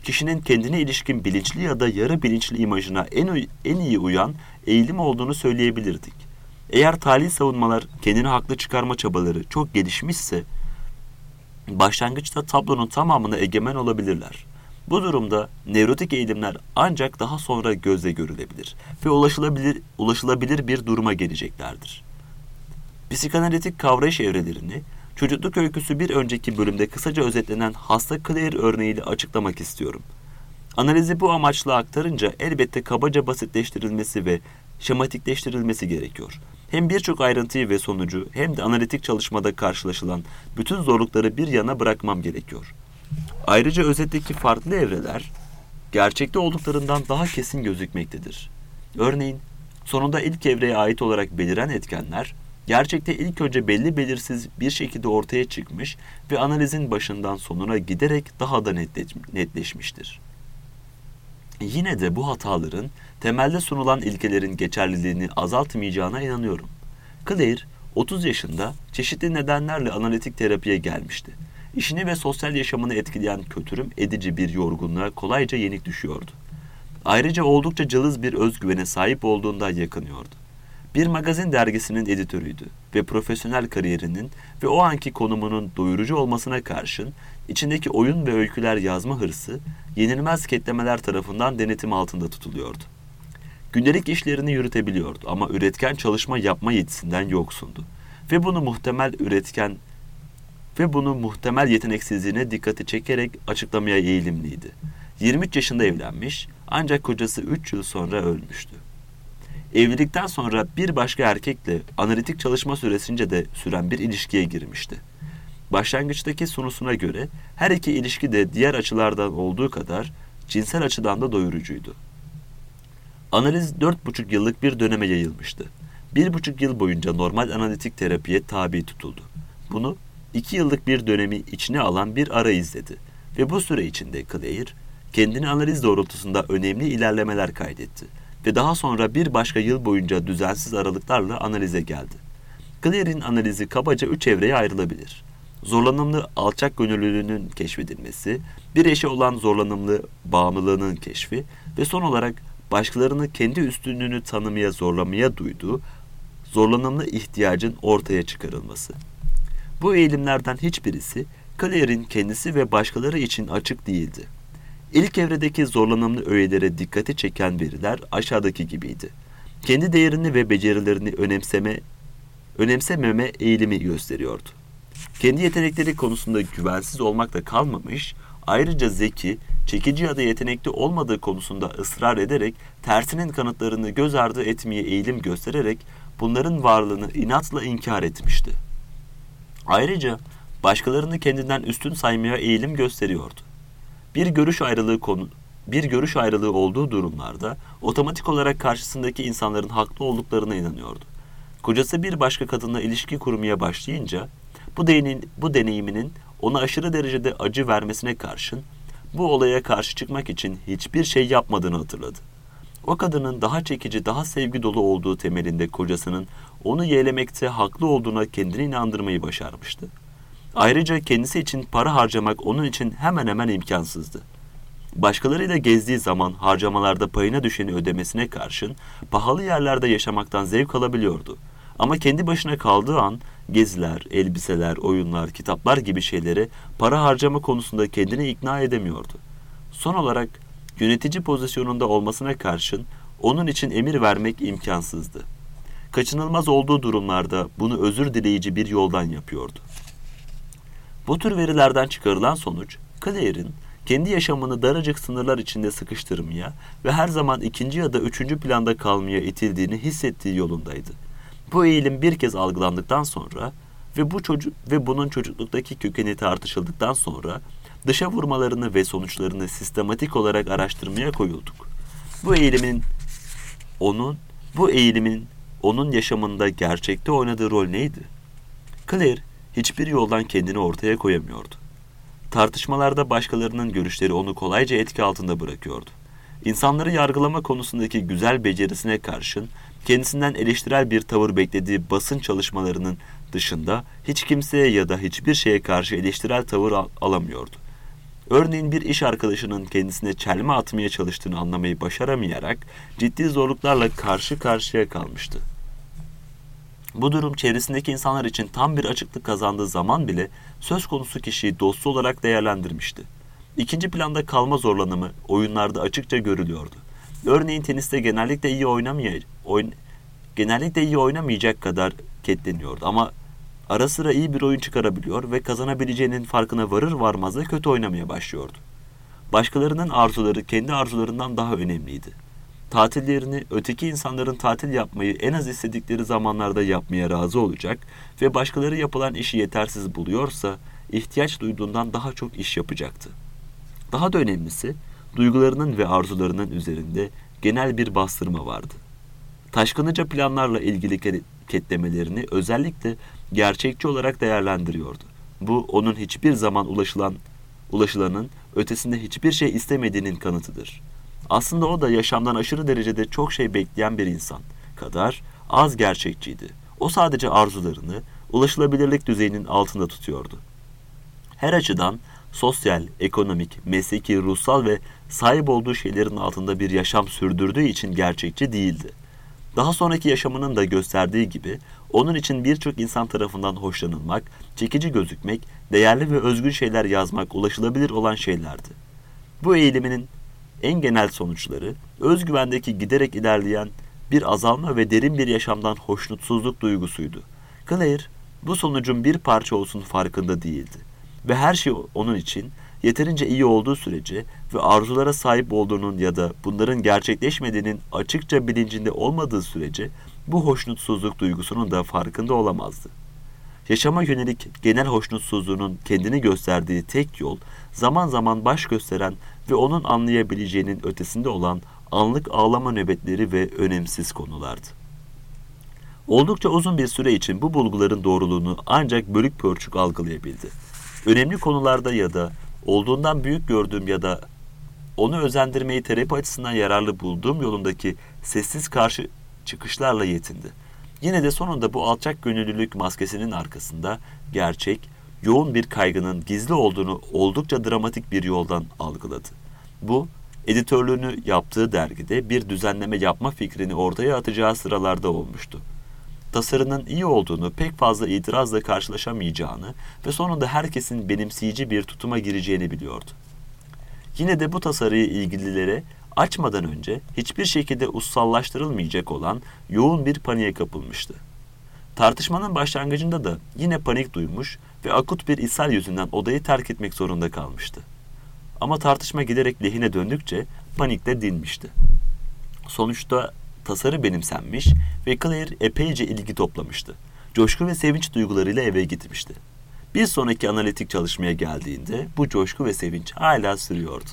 kişinin kendine ilişkin bilinçli ya da yarı bilinçli imajına en iyi uyan eğilim olduğunu söyleyebilirdik. Eğer tali savunmalar, kendini haklı çıkarma çabaları çok gelişmişse, başlangıçta tablonun tamamına egemen olabilirler. Bu durumda nevrotik eğilimler ancak daha sonra gözle görülebilir ve ulaşılabilir bir duruma geleceklerdir. Psikanalitik kavrayış evrelerini, çocukluk öyküsü bir önceki bölümde kısaca özetlenen hasta Claire örneğiyle açıklamak istiyorum. Analizi bu amaçla aktarınca elbette kabaca basitleştirilmesi ve şematikleştirilmesi gerekiyor. Hem birçok ayrıntıyı ve sonucu hem de analitik çalışmada karşılaşılan bütün zorlukları bir yana bırakmam gerekiyor. Ayrıca özetteki farklı evreler gerçekte olduklarından daha kesin gözükmektedir. Örneğin sonunda ilk evreye ait olarak beliren etkenler gerçekte ilk önce belli belirsiz bir şekilde ortaya çıkmış ve analizin başından sonuna giderek daha da netleşmiştir. Yine de bu hataların temelde sunulan ilkelerin geçerliliğini azaltmayacağına inanıyorum. Claire, 30 yaşında çeşitli nedenlerle analitik terapiye gelmişti. İşini ve sosyal yaşamını etkileyen kötürüm edici bir yorgunluğa kolayca yenik düşüyordu. Ayrıca oldukça cılız bir özgüvene sahip olduğundan yakınıyordu. Bir magazin dergisinin editörüydü ve profesyonel kariyerinin ve o anki konumunun doyurucu olmasına karşın içindeki oyun ve öyküler yazma hırsı yenilmez ketlemeler tarafından denetim altında tutuluyordu. Gündelik işlerini yürütebiliyordu ama üretken çalışma yapma yetisinden yoksundu ve bunu muhtemel yeteneksizliğine dikkati çekerek açıklamaya eğilimliydi. 23 yaşında evlenmiş ancak kocası 3 yıl sonra ölmüştü. Evlilikten sonra bir başka erkekle analitik çalışma süresince de süren bir ilişkiye girmişti. Başlangıçtaki sunusuna göre her iki ilişki de diğer açılardan olduğu kadar cinsel açıdan da doyurucuydu. Analiz 4,5 yıllık bir döneme yayılmıştı. 1,5 yıl boyunca normal analitik terapiye tabi tutuldu. Bunu 2 yıllık bir dönemi içine alan bir ara izledi ve bu süre içinde Claire kendini analiz doğrultusunda önemli ilerlemeler kaydetti ve daha sonra bir başka yıl boyunca düzensiz aralıklarla analize geldi. Claire'in analizi kabaca 3 evreye ayrılabilir. Zorlanımlı alçak gönüllülüğünün keşfedilmesi, bir eşe olan zorlanımlı bağımlılığının keşfi ve son olarak başkalarını kendi üstünlüğünü tanımaya zorlamaya duyduğu zorlanımlı ihtiyacın ortaya çıkarılması. Bu eğilimlerden hiçbirisi Claire'in kendisi ve başkaları için açık değildi. İlk evredeki zorlanımlı öğelere dikkati çeken veriler aşağıdaki gibiydi. Kendi değerini ve becerilerini önemsememe eğilimi gösteriyordu. Kendi yetenekleri konusunda güvensiz olmakla kalmamış, ayrıca zeki, çekici ya da yetenekli olmadığı konusunda ısrar ederek tersinin kanıtlarını göz ardı etmeye eğilim göstererek bunların varlığını inatla inkar etmişti. Ayrıca başkalarını kendinden üstün saymaya eğilim gösteriyordu. Bir görüş ayrılığı olduğu durumlarda otomatik olarak karşısındaki insanların haklı olduklarına inanıyordu. Kocası bir başka kadınla ilişki kurmaya başlayınca bu deneyiminin ona aşırı derecede acı vermesine karşın bu olaya karşı çıkmak için hiçbir şey yapmadığını hatırladı. O kadının daha çekici, daha sevgi dolu olduğu temelinde kocasının onu yeğlemekte haklı olduğuna kendini inandırmayı başarmıştı. Ayrıca kendisi için para harcamak onun için hemen hemen imkansızdı. Başkalarıyla gezdiği zaman harcamalarda payına düşeni ödemesine karşın pahalı yerlerde yaşamaktan zevk alabiliyordu. Ama kendi başına kaldığı an geziler, elbiseler, oyunlar, kitaplar gibi şeylere para harcama konusunda kendini ikna edemiyordu. Son olarak yönetici pozisyonunda olmasına karşın onun için emir vermek imkansızdı. Kaçınılmaz olduğu durumlarda bunu özür dileyici bir yoldan yapıyordu. Bu tür verilerden çıkarılan sonuç, Claire'in kendi yaşamını daracık sınırlar içinde sıkıştırmaya ve her zaman ikinci ya da üçüncü planda kalmaya itildiğini hissettiği yolundaydı. Bu eğilim bir kez algılandıktan sonra ve bunun çocukluktaki kökeni tartışıldıktan sonra dışa vurmalarını ve sonuçlarını sistematik olarak araştırmaya koyulduk. Bu eğilimin onun yaşamında gerçekte oynadığı rol neydi? Claire hiçbir yoldan kendini ortaya koyamıyordu. Tartışmalarda başkalarının görüşleri onu kolayca etki altında bırakıyordu. İnsanları yargılama konusundaki güzel becerisine karşın kendisinden eleştirel bir tavır beklediği basın çalışmalarının dışında hiç kimseye ya da hiçbir şeye karşı eleştirel tavır alamıyordu. Örneğin bir iş arkadaşının kendisine çelme atmaya çalıştığını anlamayı başaramayarak ciddi zorluklarla karşı karşıya kalmıştı. Bu durum çevresindeki insanlar için tam bir açıklık kazandığı zaman bile söz konusu kişiyi dostu olarak değerlendirmişti. İkinci planda kalma zorlanımı oyunlarda açıkça görülüyordu. Örneğin teniste genellikle iyi oynamayacak kadar ketleniyordu ama ara sıra iyi bir oyun çıkarabiliyor ve kazanabileceğinin farkına varır varmaz da kötü oynamaya başlıyordu. Başkalarının arzuları kendi arzularından daha önemliydi. Tatillerini öteki insanların tatil yapmayı en az istedikleri zamanlarda yapmaya razı olacak ve başkaları yapılan işi yetersiz buluyorsa ihtiyaç duyduğundan daha çok iş yapacaktı. Daha da önemlisi, duygularının ve arzularının üzerinde genel bir bastırma vardı. Taşkınıca planlarla ilgili ketlemelerini özellikle gerçekçi olarak değerlendiriyordu. Bu onun hiçbir zaman ulaşılanın ötesinde hiçbir şey istemediğinin kanıtıdır. Aslında o da yaşamdan aşırı derecede çok şey bekleyen bir insan kadar az gerçekçiydi. O sadece arzularını ulaşılabilirlik düzeyinin altında tutuyordu. Her açıdan sosyal, ekonomik, mesleki, ruhsal ve sahip olduğu şeylerin altında bir yaşam sürdürdüğü için gerçekçi değildi. Daha sonraki yaşamının da gösterdiği gibi onun için birçok insan tarafından hoşlanılmak, çekici gözükmek, değerli ve özgün şeyler yazmak ulaşılabilir olan şeylerdi. Bu eğiliminin en genel sonuçları özgüvendeki giderek ilerleyen bir azalma ve derin bir yaşamdan hoşnutsuzluk duygusuydu. Claire bu sonucun bir parça olsun farkında değildi ve her şey onun için yeterince iyi olduğu sürece ve arzulara sahip olduğunun ya da bunların gerçekleşmediğinin açıkça bilincinde olmadığı sürece bu hoşnutsuzluk duygusunun da farkında olamazdı. Yaşama yönelik genel hoşnutsuzluğunun kendini gösterdiği tek yol, zaman zaman baş gösteren ve onun anlayabileceğinin ötesinde olan anlık ağlama nöbetleri ve önemsiz konulardı. Oldukça uzun bir süre için bu bulguların doğruluğunu ancak bölük pörçük algılayabildi. Önemli konularda ya da olduğundan büyük gördüğüm ya da onu özendirmeyi terapi açısından yararlı bulduğum yolundaki sessiz karşı çıkışlarla yetindi. Yine de sonunda bu alçak gönüllülük maskesinin arkasında gerçek, yoğun bir kaygının gizli olduğunu oldukça dramatik bir yoldan algıladı. Bu, editörlüğünü yaptığı dergide bir düzenleme yapma fikrini ortaya atacağı sıralarda olmuştu. Tasarının iyi olduğunu, pek fazla itirazla karşılaşamayacağını ve sonunda herkesin benimseyici bir tutuma gireceğini biliyordu. Yine de bu tasarıyı ilgililere açmadan önce hiçbir şekilde ussallaştırılmayacak olan yoğun bir paniğe kapılmıştı. Tartışmanın başlangıcında da yine panik duymuş ve akut bir ishal yüzünden odayı terk etmek zorunda kalmıştı. Ama tartışma giderek lehine döndükçe panik de dinmişti. Sonuçta tasarı benimsenmiş ve Claire epeyce ilgi toplamıştı. Coşku ve sevinç duygularıyla eve gitmişti. Bir sonraki analitik çalışmaya geldiğinde bu coşku ve sevinç hala sürüyordu.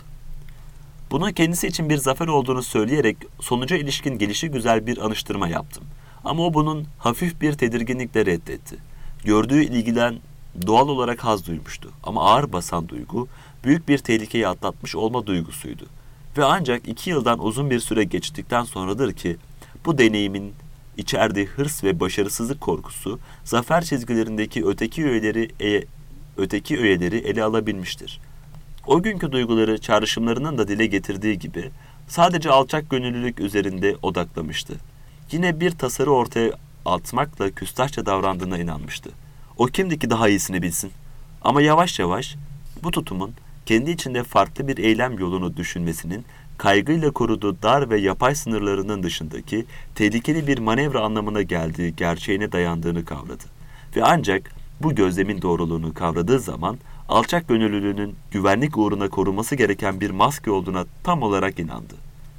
Bunun kendisi için bir zafer olduğunu söyleyerek sonuca ilişkin gelişigüzel bir anıştırma yaptım. Ama o bunun hafif bir tedirginlikle reddetti. Gördüğü ilgiden doğal olarak haz duymuştu. Ama ağır basan duygu, büyük bir tehlikeyi atlatmış olma duygusuydu. Ve ancak 2 yıldan uzun bir süre geçtikten sonradır ki bu deneyimin içerdiği hırs ve başarısızlık korkusu zafer çizgilerindeki öteki öğeleri ele alabilmiştir. O günkü duyguları çağrışımlarının da dile getirdiği gibi sadece alçak gönüllülük üzerinde odaklamıştı. Yine bir tasarı ortaya atmakla küstahça davrandığına inanmıştı. O kimdi ki daha iyisini bilsin? Ama yavaş yavaş bu tutumun kendi içinde farklı bir eylem yolunu düşünmesinin kaygıyla koruduğu dar ve yapay sınırlarının dışındaki tehlikeli bir manevra anlamına geldiği gerçeğine dayandığını kavradı. Ve ancak bu gözlemin doğruluğunu kavradığı zaman alçak gönüllülüğünün güvenlik uğruna korunması gereken bir maske olduğuna tam olarak inandı.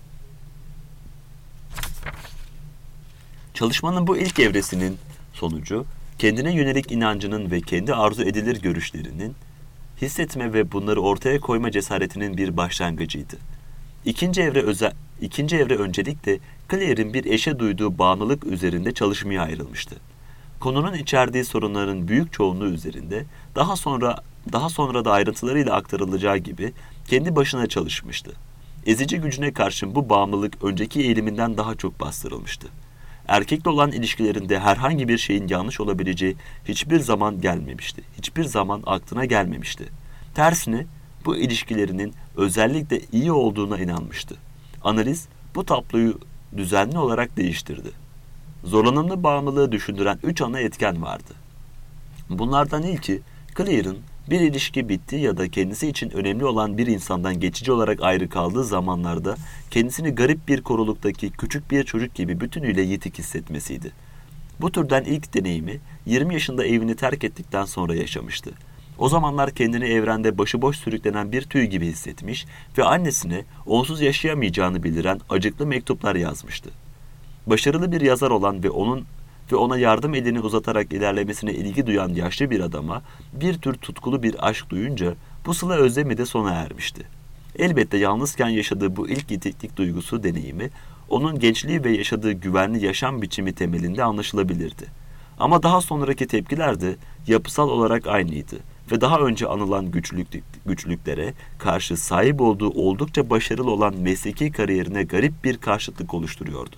Çalışmanın bu ilk evresinin sonucu, kendine yönelik inancının ve kendi arzu edilir görüşlerinin hissetme ve bunları ortaya koyma cesaretinin bir başlangıcıydı. İkinci evre öncelikle Claire'in bir eşe duyduğu bağımlılık üzerinde çalışmaya ayrılmıştı. Konunun içerdiği sorunların büyük çoğunluğu üzerinde daha sonra da ayrıntılarıyla aktarılacağı gibi kendi başına çalışmıştı. Ezici gücüne karşın bu bağımlılık önceki eğiliminden daha çok bastırılmıştı. Erkekle olan ilişkilerinde herhangi bir şeyin yanlış olabileceği hiçbir zaman aklına gelmemişti. Tersine bu ilişkilerinin özellikle iyi olduğuna inanmıştı. Analiz bu tabloyu düzenli olarak değiştirdi. Zorlanımlı bağımlılığı düşündüren 3 ana etken vardı. Bunlardan ilki, Clear'ın bir ilişki bitti ya da kendisi için önemli olan bir insandan geçici olarak ayrı kaldığı zamanlarda kendisini garip bir koruluktaki küçük bir çocuk gibi bütünüyle yitik hissetmesiydi. Bu türden ilk deneyimi 20 yaşında evini terk ettikten sonra yaşamıştı. O zamanlar kendini evrende başıboş sürüklenen bir tüy gibi hissetmiş ve annesine onsuz yaşayamayacağını bildiren acıklı mektuplar yazmıştı. Başarılı bir yazar olan ve ona yardım elini uzatarak ilerlemesine ilgi duyan yaşlı bir adama bir tür tutkulu bir aşk duyunca bu sıla özlemi de sona ermişti. Elbette yalnızken yaşadığı bu ilk yitiklik duygusu deneyimi onun gençliği ve yaşadığı güvenli yaşam biçimi temelinde anlaşılabilirdi. Ama daha sonraki tepkiler de yapısal olarak aynıydı ve daha önce anılan güçlüklere karşı sahip olduğu oldukça başarılı olan mesleki kariyerine garip bir karşıtlık oluşturuyordu.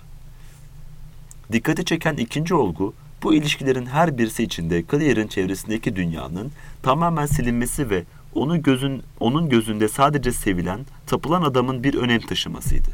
Dikkati çeken ikinci olgu, bu ilişkilerin her birisi içinde Clear'ın çevresindeki dünyanın tamamen silinmesi ve onun gözünde sadece sevilen, tapılan adamın bir önem taşımasıydı.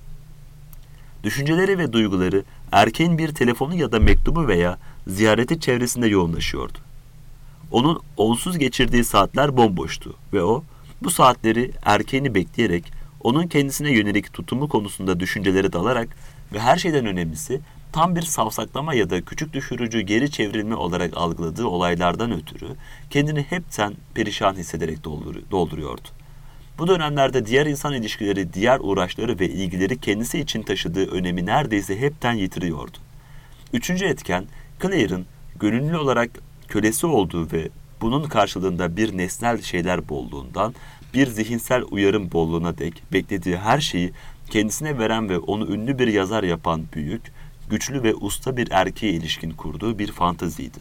Düşünceleri ve duyguları erkeğin bir telefonu ya da mektubu veya ziyareti çevresinde yoğunlaşıyordu. Onun onsuz geçirdiği saatler bomboştu ve o, bu saatleri erkeğini bekleyerek, onun kendisine yönelik tutumu konusunda düşüncelere dalarak ve her şeyden önemlisi, tam bir savsaklama ya da küçük düşürücü geri çevrilme olarak algıladığı olaylardan ötürü kendini hepten perişan hissederek dolduruyordu. Bu dönemlerde diğer insan ilişkileri, diğer uğraşları ve ilgileri kendisi için taşıdığı önemi neredeyse hepten yitiriyordu. Üçüncü etken, Claire'ın gönüllü olarak kölesi olduğu ve bunun karşılığında bir nesnel şeyler bolluğundan bir zihinsel uyarım bolluğuna dek beklediği her şeyi kendisine veren ve onu ünlü bir yazar yapan büyük, güçlü ve usta bir erkeğe ilişkin kurduğu bir fantaziydi.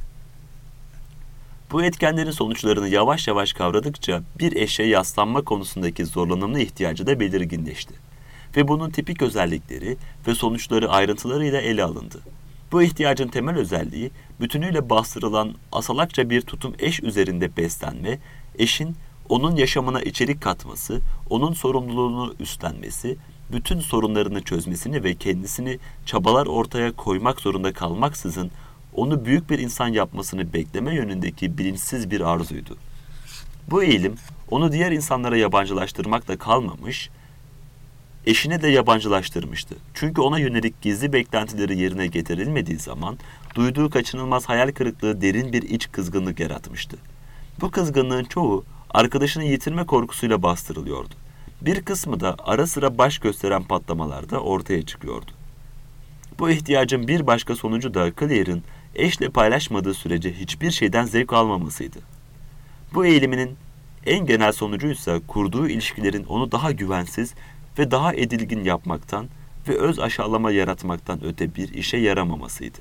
Bu etkenlerin sonuçlarını yavaş yavaş kavradıkça bir eşeğe yaslanma konusundaki zorlanımlı ihtiyacı da belirginleşti. Ve bunun tipik özellikleri ve sonuçları ayrıntılarıyla ele alındı. Bu ihtiyacın temel özelliği, bütünüyle bastırılan asalakça bir tutum eş üzerinde beslenme, eşin onun yaşamına içerik katması, onun sorumluluğunu üstlenmesi, bütün sorunlarını çözmesini ve kendisini çabalar ortaya koymak zorunda kalmaksızın onu büyük bir insan yapmasını bekleme yönündeki bilinçsiz bir arzuydu. Bu eğilim onu diğer insanlara yabancılaştırmakla kalmamış, eşine de yabancılaştırmıştı. Çünkü ona yönelik gizli beklentileri yerine getirilmediği zaman duyduğu kaçınılmaz hayal kırıklığı derin bir iç kızgınlık yaratmıştı. Bu kızgınlığın çoğu arkadaşını yitirme korkusuyla bastırılıyordu. Bir kısmı da ara sıra baş gösteren patlamalarda ortaya çıkıyordu. Bu ihtiyacın bir başka sonucu da Claire'ın eşle paylaşmadığı sürece hiçbir şeyden zevk almamasıydı. Bu eğiliminin en genel sonucuysa kurduğu ilişkilerin onu daha güvensiz ve daha edilgin yapmaktan ve öz aşağılama yaratmaktan öte bir işe yaramamasıydı.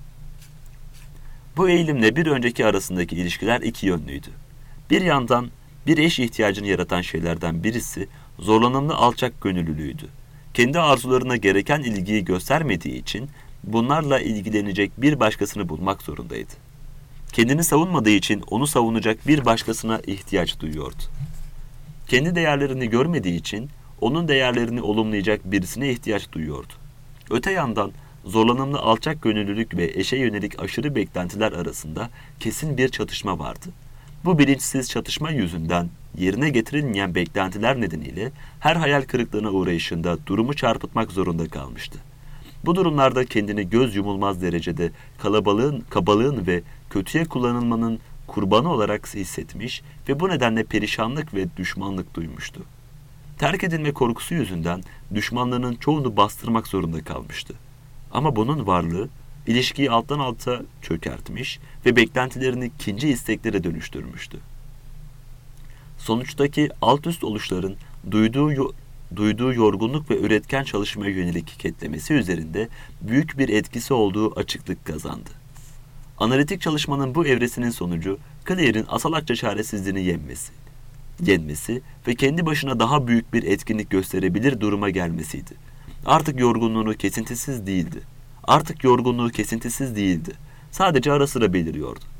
Bu eğilimle bir önceki arasındaki ilişkiler iki yönlüydü. Bir yandan bir eş ihtiyacını yaratan şeylerden birisi zorlanımlı alçak gönüllülüğüydü. Kendi arzularına gereken ilgiyi göstermediği için bunlarla ilgilenecek bir başkasını bulmak zorundaydı. Kendini savunmadığı için onu savunacak bir başkasına ihtiyaç duyuyordu. Kendi değerlerini görmediği için onun değerlerini olumlayacak birisine ihtiyaç duyuyordu. Öte yandan zorlanımlı alçak gönüllülük ve eşe yönelik aşırı beklentiler arasında kesin bir çatışma vardı. Bu bilinçsiz çatışma yüzünden yerine getirilmeyen beklentiler nedeniyle her hayal kırıklığına uğrayışında durumu çarpıtmak zorunda kalmıştı. Bu durumlarda kendini göz yumulmaz derecede kabalığın ve kötüye kullanılmanın kurbanı olarak hissetmiş ve bu nedenle perişanlık ve düşmanlık duymuştu. Terk edilme korkusu yüzünden düşmanlarının çoğunu bastırmak zorunda kalmıştı. Ama bunun varlığı ilişkiyi alttan alta çökertmiş ve beklentilerini ikinci isteklere dönüştürmüştü. Sonuçtaki alt üst oluşların duyduğu yorgunluk ve üretken çalışmaya yönelik ketlemesi üzerinde büyük bir etkisi olduğu açıklık kazandı. Analitik çalışmanın bu evresinin sonucu Claire'in asalakça çaresizliğini yenmesi ve kendi başına daha büyük bir etkinlik gösterebilir duruma gelmesiydi. Artık yorgunluğu kesintisiz değildi. Sadece ara sıra beliriyordu.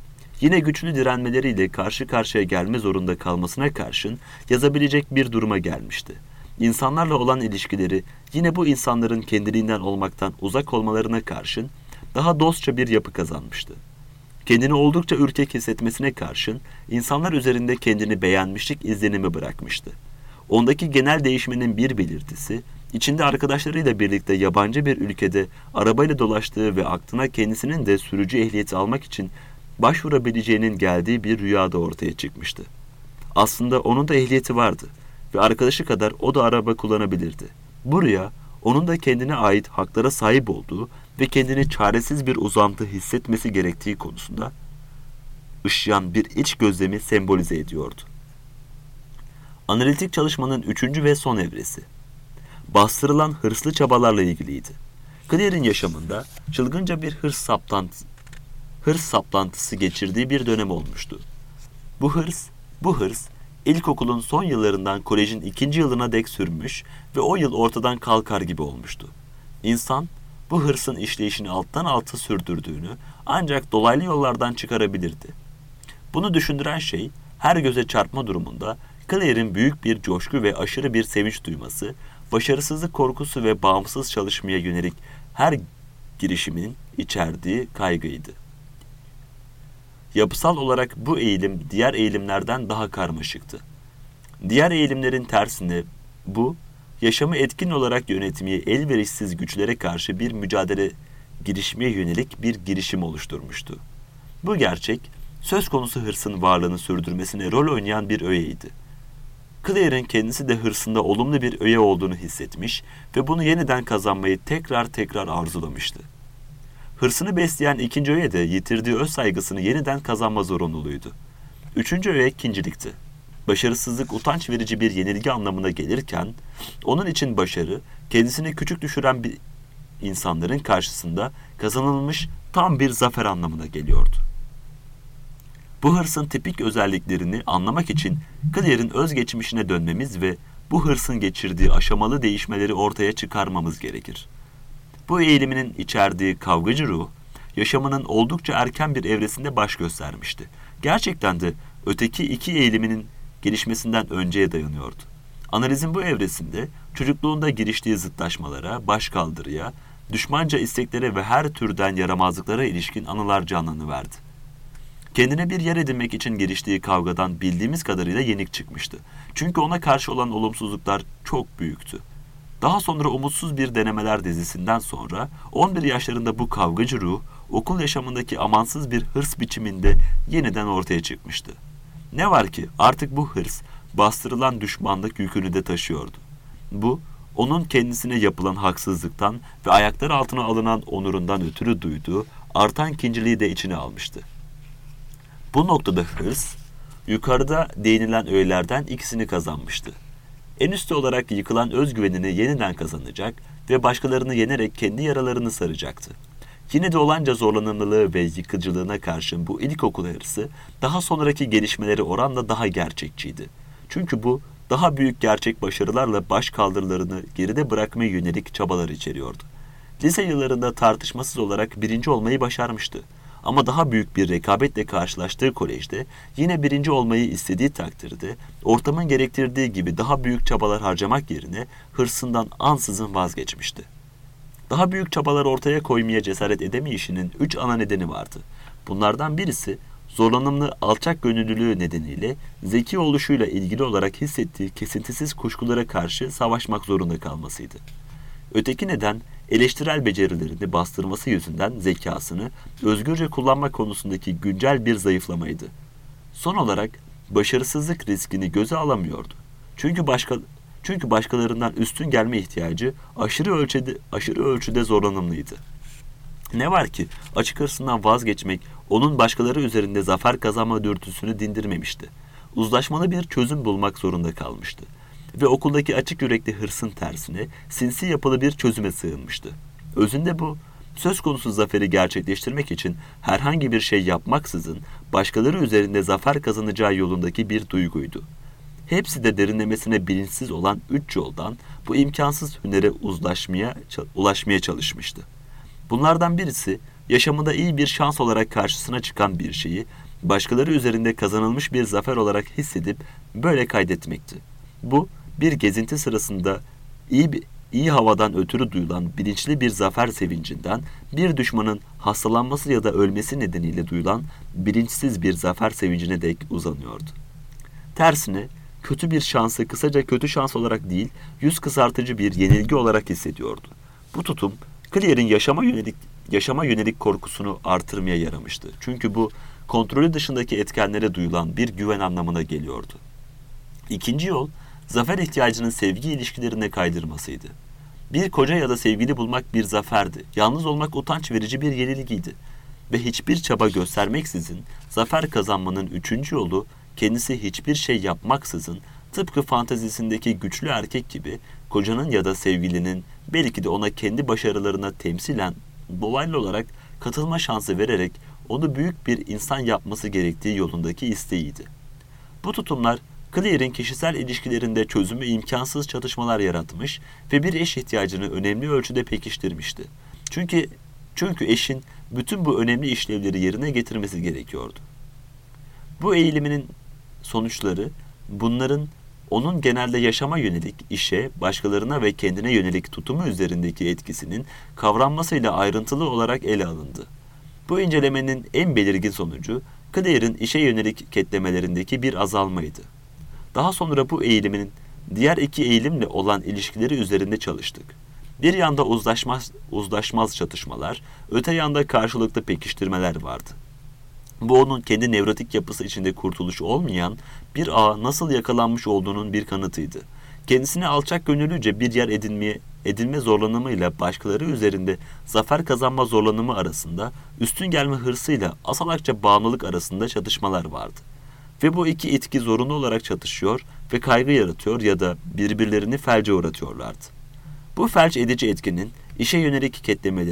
yine güçlü direnmeleriyle karşı karşıya gelme zorunda kalmasına karşın yazabilecek bir duruma gelmişti. İnsanlarla olan ilişkileri yine bu insanların kendiliğinden olmaktan uzak olmalarına karşın daha dostça bir yapı kazanmıştı. Kendini oldukça ürkek hissetmesine karşın insanlar üzerinde kendini beğenmişlik izlenimi bırakmıştı. Ondaki genel değişmenin bir belirtisi, içinde arkadaşlarıyla birlikte yabancı bir ülkede arabayla dolaştığı ve aklına kendisinin de sürücü ehliyeti almak için başvurabileceğinin geldiği bir rüyada ortaya çıkmıştı. Aslında onun da ehliyeti vardı ve arkadaşı kadar o da araba kullanabilirdi. Bu rüya, onun da kendine ait haklara sahip olduğu ve kendini çaresiz bir uzantı hissetmesi gerektiği konusunda ışıyan bir iç gözlemi sembolize ediyordu. Analitik çalışmanın üçüncü ve son evresi, bastırılan hırslı çabalarla ilgiliydi. Claire'in yaşamında çılgınca bir hırs saplantısı geçirdiği bir dönem olmuştu. Bu hırs, ilkokulun son yıllarından kolejin 2. yılına dek sürmüş ve o yıl ortadan kalkar gibi olmuştu. İnsan, bu hırsın işleyişini alttan alta sürdürdüğünü ancak dolaylı yollardan çıkarabilirdi. Bunu düşündüren şey, her göze çarpma durumunda Claire'in büyük bir coşku ve aşırı bir sevinç duyması, başarısızlık korkusu ve bağımsız çalışmaya yönelik her girişimin içerdiği kaygıydı. Yapısal olarak bu eğilim diğer eğilimlerden daha karmaşıktı. Diğer eğilimlerin tersine bu, yaşamı etkin olarak yönetmeye elverişsiz güçlere karşı bir mücadele girişmeye yönelik bir girişim oluşturmuştu. Bu gerçek, söz konusu hırsın varlığını sürdürmesine rol oynayan bir öğeydi. Claire'in kendisi de hırsında olumlu bir öğe olduğunu hissetmiş ve bunu yeniden kazanmayı tekrar arzulamıştı. Hırsını besleyen ikinci öğe de yitirdiği öz saygısını yeniden kazanma zorunluluğuydu. Üçüncü öğe ikincilikti. Başarısızlık utanç verici bir yenilgi anlamına gelirken, onun için başarı, kendisini küçük düşüren bir insanların karşısında kazanılmış tam bir zafer anlamına geliyordu. Bu hırsın tipik özelliklerini anlamak için Claire'in özgeçmişine dönmemiz ve bu hırsın geçirdiği aşamalı değişmeleri ortaya çıkarmamız gerekir. Bu eğiliminin içerdiği kavgacı ruh, yaşamının oldukça erken bir evresinde baş göstermişti. Gerçekten de öteki iki eğiliminin gelişmesinden önceye dayanıyordu. Analizin bu evresinde çocukluğunda giriştiği zıtlaşmalara, başkaldırıya, düşmanca isteklere ve her türden yaramazlıklara ilişkin anılar canlanıverdi. Kendine bir yer edinmek için giriştiği kavgadan bildiğimiz kadarıyla yenik çıkmıştı. Çünkü ona karşı olan olumsuzluklar çok büyüktü. Daha sonra umutsuz bir denemeler dizisinden sonra 11 yaşlarında bu kavgacı ruh, okul yaşamındaki amansız bir hırs biçiminde yeniden ortaya çıkmıştı. Ne var ki artık bu hırs, bastırılan düşmanlık yükünü de taşıyordu. Bu, onun kendisine yapılan haksızlıktan ve ayaklar altına alınan onurundan ötürü duyduğu artan kinciliği de içine almıştı. Bu noktada hırs, yukarıda değinilen öğelerden ikisini kazanmıştı. En üstü olarak yıkılan özgüvenini yeniden kazanacak ve başkalarını yenerek kendi yaralarını saracaktı. Yine de olanca zorlanımlılığı ve yıkıcılığına karşın bu ilkokul hırsı daha sonraki gelişmeleri oranla daha gerçekçiydi. Çünkü bu daha büyük gerçek başarılarla baş kaldırılarını geride bırakmaya yönelik çabalar içeriyordu. Lise yıllarında tartışmasız olarak birinci olmayı başarmıştı. Ama daha büyük bir rekabetle karşılaştığı kolejde yine birinci olmayı istediği takdirde ortamın gerektirdiği gibi daha büyük çabalar harcamak yerine hırsından ansızın vazgeçmişti. Daha büyük çabalar ortaya koymaya cesaret edemeyişinin 3 ana nedeni vardı. Bunlardan birisi zorlanımlı alçak gönüllülüğü nedeniyle zeki oluşuyla ilgili olarak hissettiği kesintisiz kuşkulara karşı savaşmak zorunda kalmasıydı. Öteki neden eleştirel becerilerini bastırması yüzünden zekasını özgürce kullanma konusundaki güncel bir zayıflamaydı. Son olarak başarısızlık riskini göze alamıyordu. Çünkü başkalarından üstün gelme ihtiyacı aşırı ölçüde zorlanımlıydı. Ne var ki açık hırsından vazgeçmek onun başkaları üzerinde zafer kazanma dürtüsünü dindirmemişti. Uzlaşmalı bir çözüm bulmak zorunda kalmıştı. Ve okuldaki açık yürekli hırsın tersine sinsi yapılı bir çözüme sığınmıştı. Özünde bu, söz konusu zaferi gerçekleştirmek için herhangi bir şey yapmaksızın başkaları üzerinde zafer kazanacağı yolundaki bir duyguydu. Hepsi de derinlemesine bilinçsiz olan 3 yoldan bu imkansız hünere ulaşmaya çalışmıştı. Bunlardan birisi, yaşamında iyi bir şans olarak karşısına çıkan bir şeyi başkaları üzerinde kazanılmış bir zafer olarak hissedip böyle kaydetmekti. Bu, bir gezinti sırasında iyi havadan ötürü duyulan bilinçli bir zafer sevincinden, bir düşmanın hastalanması ya da ölmesi nedeniyle duyulan bilinçsiz bir zafer sevincine dek uzanıyordu. Tersine, kötü bir şansı kısaca kötü şans olarak değil, yüz kızartıcı bir yenilgi olarak hissediyordu. Bu tutum, Claire'in yaşama yönelik korkusunu artırmaya yaramıştı. Çünkü bu, kontrolü dışındaki etkenlere duyulan bir güven anlamına geliyordu. İkinci yol, zafer ihtiyacının sevgi ilişkilerine kaydırmasıydı. Bir koca ya da sevgili bulmak bir zaferdi. Yalnız olmak utanç verici bir yenilgiydi. Ve hiçbir çaba göstermeksizin zafer kazanmanın üçüncü yolu, kendisi hiçbir şey yapmaksızın tıpkı fantezisindeki güçlü erkek gibi kocanın ya da sevgilinin belki de ona kendi başarılarına temsilen dolaylı olarak katılma şansı vererek onu büyük bir insan yapması gerektiği yolundaki isteğiydi. Bu tutumlar Claire'in kişisel ilişkilerinde çözümü imkansız çatışmalar yaratmış ve bir eş ihtiyacını önemli ölçüde pekiştirmişti. Çünkü eşin bütün bu önemli işlevleri yerine getirmesi gerekiyordu. Bu eğiliminin sonuçları, bunların onun genelde yaşama yönelik, işe, başkalarına ve kendine yönelik tutumu üzerindeki etkisinin kavranmasıyla ayrıntılı olarak ele alındı. Bu incelemenin en belirgin sonucu, Claire'in işe yönelik ketlemelerindeki bir azalmaydı. Daha sonra bu eğilimin diğer iki eğilimle olan ilişkileri üzerinde çalıştık. Bir yanda uzlaşmaz çatışmalar, öte yanda karşılıklı pekiştirmeler vardı. Bu onun kendi nevrotik yapısı içinde kurtuluşu olmayan bir ağa nasıl yakalanmış olduğunun bir kanıtıydı. Kendisine alçak gönüllüce bir yer edinme zorlanımıyla başkaları üzerinde zafer kazanma zorlanımı arasında, üstün gelme hırsıyla asalakça bağımlılık arasında çatışmalar vardı. Ve bu iki itki zorunlu olarak çatışıyor ve kaygı yaratıyor ya da birbirlerini felce uğratıyorlardı. Bu felç edici etkinin işe yönelik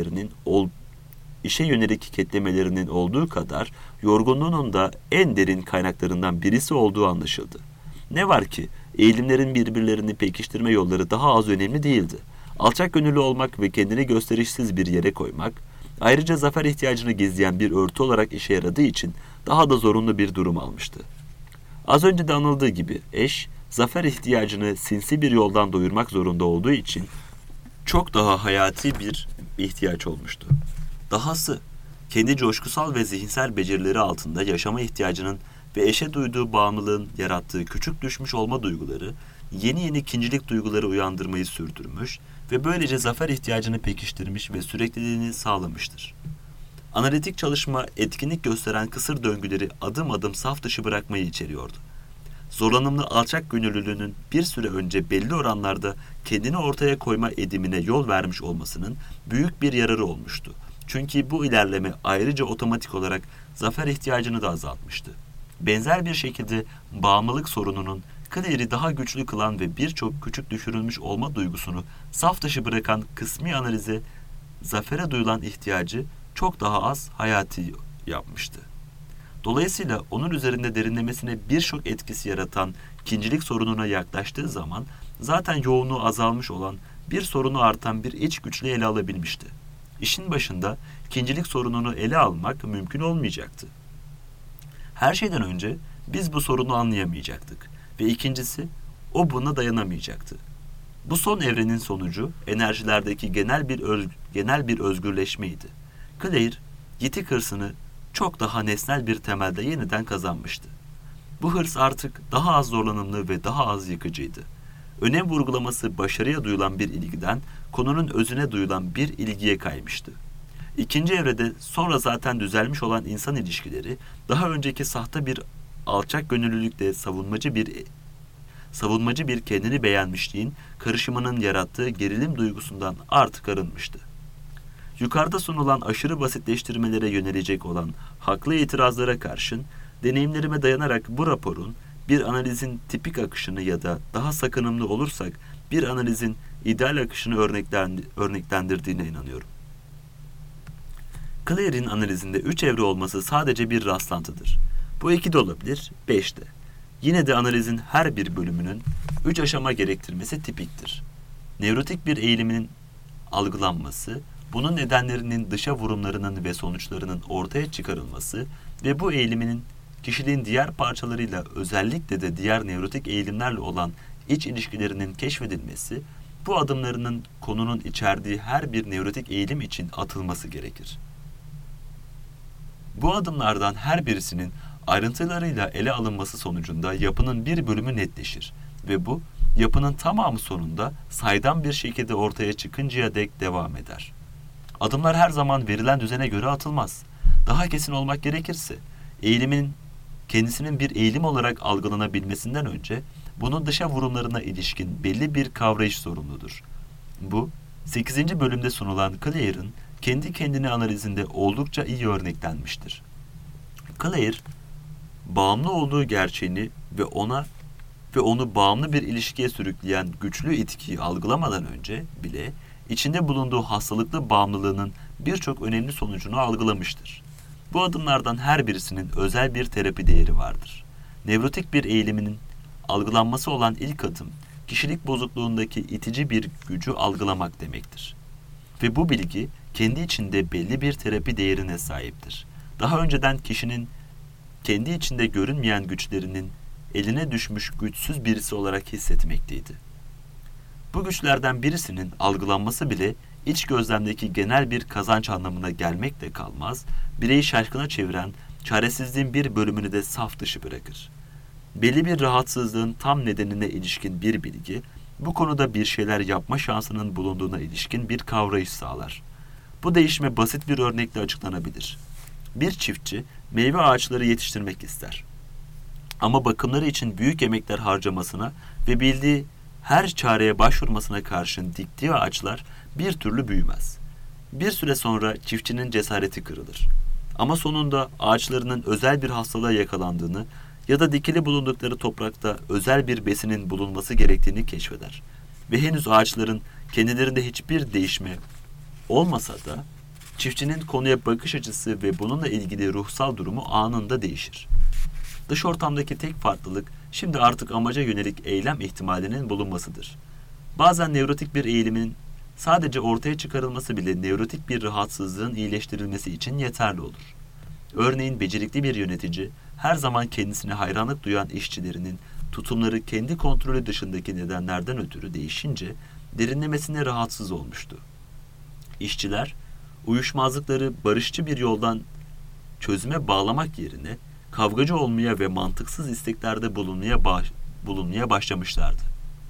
ketlemelerinin olduğu kadar yorgunluğunun da en derin kaynaklarından birisi olduğu anlaşıldı. Ne var ki eğilimlerin birbirlerini pekiştirme yolları daha az önemli değildi. Alçak gönüllü olmak ve kendini gösterişsiz bir yere koymak, ayrıca zafer ihtiyacını gizleyen bir örtü olarak işe yaradığı için daha da zorunlu bir durum almıştı. Az önce de anıldığı gibi eş, zafer ihtiyacını sinsi bir yoldan doyurmak zorunda olduğu için çok daha hayati bir ihtiyaç olmuştu. Dahası, kendi coşkusal ve zihinsel becerileri altında yaşama ihtiyacının ve eşe duyduğu bağımlılığın yarattığı küçük düşmüş olma duyguları, yeni ikincilik duyguları uyandırmayı sürdürmüş ve böylece zafer ihtiyacını pekiştirmiş ve sürekliliğini sağlamıştır. Analitik çalışma, etkinlik gösteren kısır döngüleri adım adım saf dışı bırakmayı içeriyordu. Zorlanımlı alçak gönüllülüğünün bir süre önce belli oranlarda kendini ortaya koyma edimine yol vermiş olmasının büyük bir yararı olmuştu. Çünkü bu ilerleme ayrıca otomatik olarak zafer ihtiyacını da azaltmıştı. Benzer bir şekilde bağımlılık sorununun Claire'i daha güçlü kılan ve birçok küçük düşürülmüş olma duygusunu saf dışı bırakan kısmi analize zafere duyulan ihtiyacı çok daha az hayati yapmıştı. Dolayısıyla onun üzerinde derinlemesine birçok etkisi yaratan ikincilik sorununa yaklaştığı zaman zaten yoğunluğu azalmış olan bir sorunu artan bir iç güçle ele alabilmişti. İşin başında ikincilik sorununu ele almak mümkün olmayacaktı. Her şeyden önce biz bu sorunu anlayamayacaktık ve ikincisi o buna dayanamayacaktı. Bu son evrenin sonucu enerjilerdeki genel bir özgürleşmeydi. Claire, yitik hırsını çok daha nesnel bir temelde yeniden kazanmıştı. Bu hırs artık daha az zorlanımlı ve daha az yıkıcıydı. Önem vurgulaması başarıya duyulan bir ilgiden konunun özüne duyulan bir ilgiye kaymıştı. İkinci evrede sonra zaten düzelmiş olan insan ilişkileri daha önceki sahte bir alçak gönüllülükle savunmacı bir kendini beğenmişliğin karışımının yarattığı gerilim duygusundan artık arınmıştı. Yukarıda sunulan aşırı basitleştirmelere yönelecek olan haklı itirazlara karşın deneyimlerime dayanarak bu raporun bir analizin tipik akışını ya da daha sakınımlı olursak bir analizin ideal akışını örneklendirdiğine inanıyorum. Claire'in analizinde 3 evre olması sadece bir rastlantıdır. Bu 2 de olabilir, 5 de. Yine de analizin her bir bölümünün 3 aşama gerektirmesi tipiktir. Nevrotik bir eğiliminin algılanması, bunun nedenlerinin dışa vurumlarının ve sonuçlarının ortaya çıkarılması ve bu eğiliminin kişiliğin diğer parçalarıyla, özellikle de diğer nevrotik eğilimlerle olan iç ilişkilerinin keşfedilmesi, bu adımlarının konunun içerdiği her bir nevrotik eğilim için atılması gerekir. Bu adımlardan her birisinin ayrıntılarıyla ele alınması sonucunda yapının bir bölümü netleşir ve bu, yapının tamamı sonunda saydam bir şekilde ortaya çıkıncaya dek devam eder. Adımlar her zaman verilen düzene göre atılmaz. Daha kesin olmak gerekirse, eğilimin kendisinin bir eğilim olarak algılanabilmesinden önce, bunun dışa vurumlarına ilişkin belli bir kavrayış sorumludur. Bu, 8. bölümde sunulan Clare'ın kendi kendine analizinde oldukça iyi örneklenmiştir. Clare, bağımlı olduğu gerçeğini ve onu bağımlı bir ilişkiye sürükleyen güçlü itkiyi algılamadan önce bile içinde bulunduğu hastalıklı bağımlılığının birçok önemli sonucunu algılamıştır. Bu adımlardan her birisinin özel bir terapi değeri vardır. Nevrotik bir eğiliminin algılanması olan ilk adım, kişilik bozukluğundaki itici bir gücü algılamak demektir. Ve bu bilgi kendi içinde belli bir terapi değerine sahiptir. Daha önceden kişinin kendi içinde görünmeyen güçlerinin eline düşmüş güçsüz birisi olarak hissetmekteydi. Bu güçlerden birisinin algılanması bile iç gözlemdeki genel bir kazanç anlamına gelmekle kalmaz, bireyi şaşkına çeviren çaresizliğin bir bölümünü de saf dışı bırakır. Belli bir rahatsızlığın tam nedenine ilişkin bir bilgi, bu konuda bir şeyler yapma şansının bulunduğuna ilişkin bir kavrayış sağlar. Bu değişme basit bir örnekle açıklanabilir. Bir çiftçi meyve ağaçları yetiştirmek ister. Ama bakımları için büyük emekler harcamasına ve bildiği her çareye başvurmasına karşın diktiği ağaçlar bir türlü büyümez. Bir süre sonra çiftçinin cesareti kırılır. Ama sonunda ağaçlarının özel bir hastalığa yakalandığını ya da dikili bulundukları toprakta özel bir besinin bulunması gerektiğini keşfeder. Ve henüz ağaçların kendilerinde hiçbir değişme olmasa da çiftçinin konuya bakış açısı ve bununla ilgili ruhsal durumu anında değişir. Dış ortamdaki tek farklılık şimdi artık amaca yönelik eylem ihtimalinin bulunmasıdır. Bazen nevrotik bir eğilimin sadece ortaya çıkarılması bile nevrotik bir rahatsızlığın iyileştirilmesi için yeterli olur. Örneğin becerikli bir yönetici her zaman kendisine hayranlık duyan işçilerinin tutumları kendi kontrolü dışındaki nedenlerden ötürü değişince derinlemesine rahatsız olmuştu. İşçiler uyuşmazlıkları barışçı bir yoldan çözüme bağlamak yerine kavgacı olmaya ve mantıksız isteklerde bulunmaya başlamışlardı.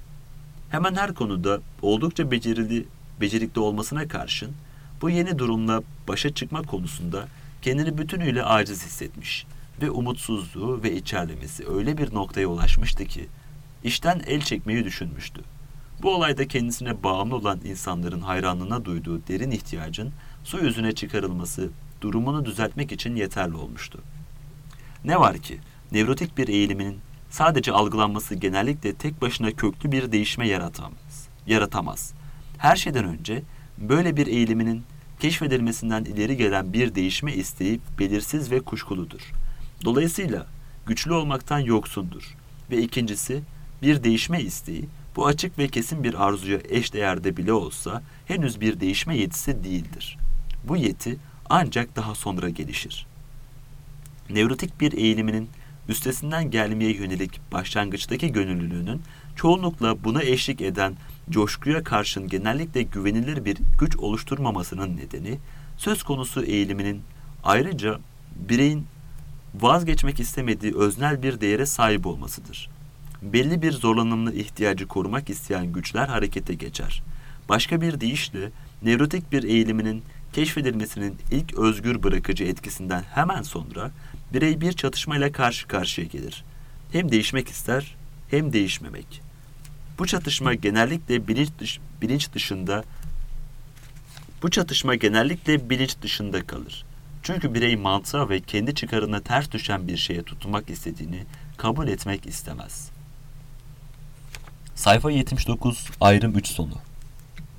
Hemen her konuda oldukça becerikli olmasına karşın bu yeni durumla başa çıkma konusunda kendini bütünüyle aciz hissetmiş ve umutsuzluğu ve içerlemesi öyle bir noktaya ulaşmıştı ki işten el çekmeyi düşünmüştü. Bu olayda kendisine bağımlı olan insanların hayranlığına duyduğu derin ihtiyacın su yüzüne çıkarılması durumunu düzeltmek için yeterli olmuştu. Ne var ki nevrotik bir eğiliminin sadece algılanması genellikle tek başına köklü bir değişme yaratamaz. Her şeyden önce böyle bir eğiliminin keşfedilmesinden ileri gelen bir değişme isteği belirsiz ve kuşkuludur. Dolayısıyla güçlü olmaktan yoksundur. Ve ikincisi, bir değişme isteği bu açık ve kesin bir arzuya eşdeğerde bile olsa henüz bir değişme yetisi değildir. Bu yeti ancak daha sonra gelişir. Nevrotik bir eğiliminin üstesinden gelmeye yönelik başlangıçtaki gönüllülüğünün çoğunlukla buna eşlik eden coşkuya karşın genellikle güvenilir bir güç oluşturmamasının nedeni söz konusu eğiliminin ayrıca bireyin vazgeçmek istemediği öznel bir değere sahip olmasıdır. Belli bir zorlanımlı ihtiyacı korumak isteyen güçler harekete geçer. Başka bir deyişle nevrotik bir eğiliminin keşfedilmesinin ilk özgür bırakıcı etkisinden hemen sonra birey bir çatışmayla karşı karşıya gelir. Hem değişmek ister hem değişmemek. Bu çatışma genellikle bilinç dışında kalır. Çünkü birey mantığa ve kendi çıkarına ters düşen bir şeye tutunmak istediğini kabul etmek istemez. Sayfa 79, ayrım 3 sonu.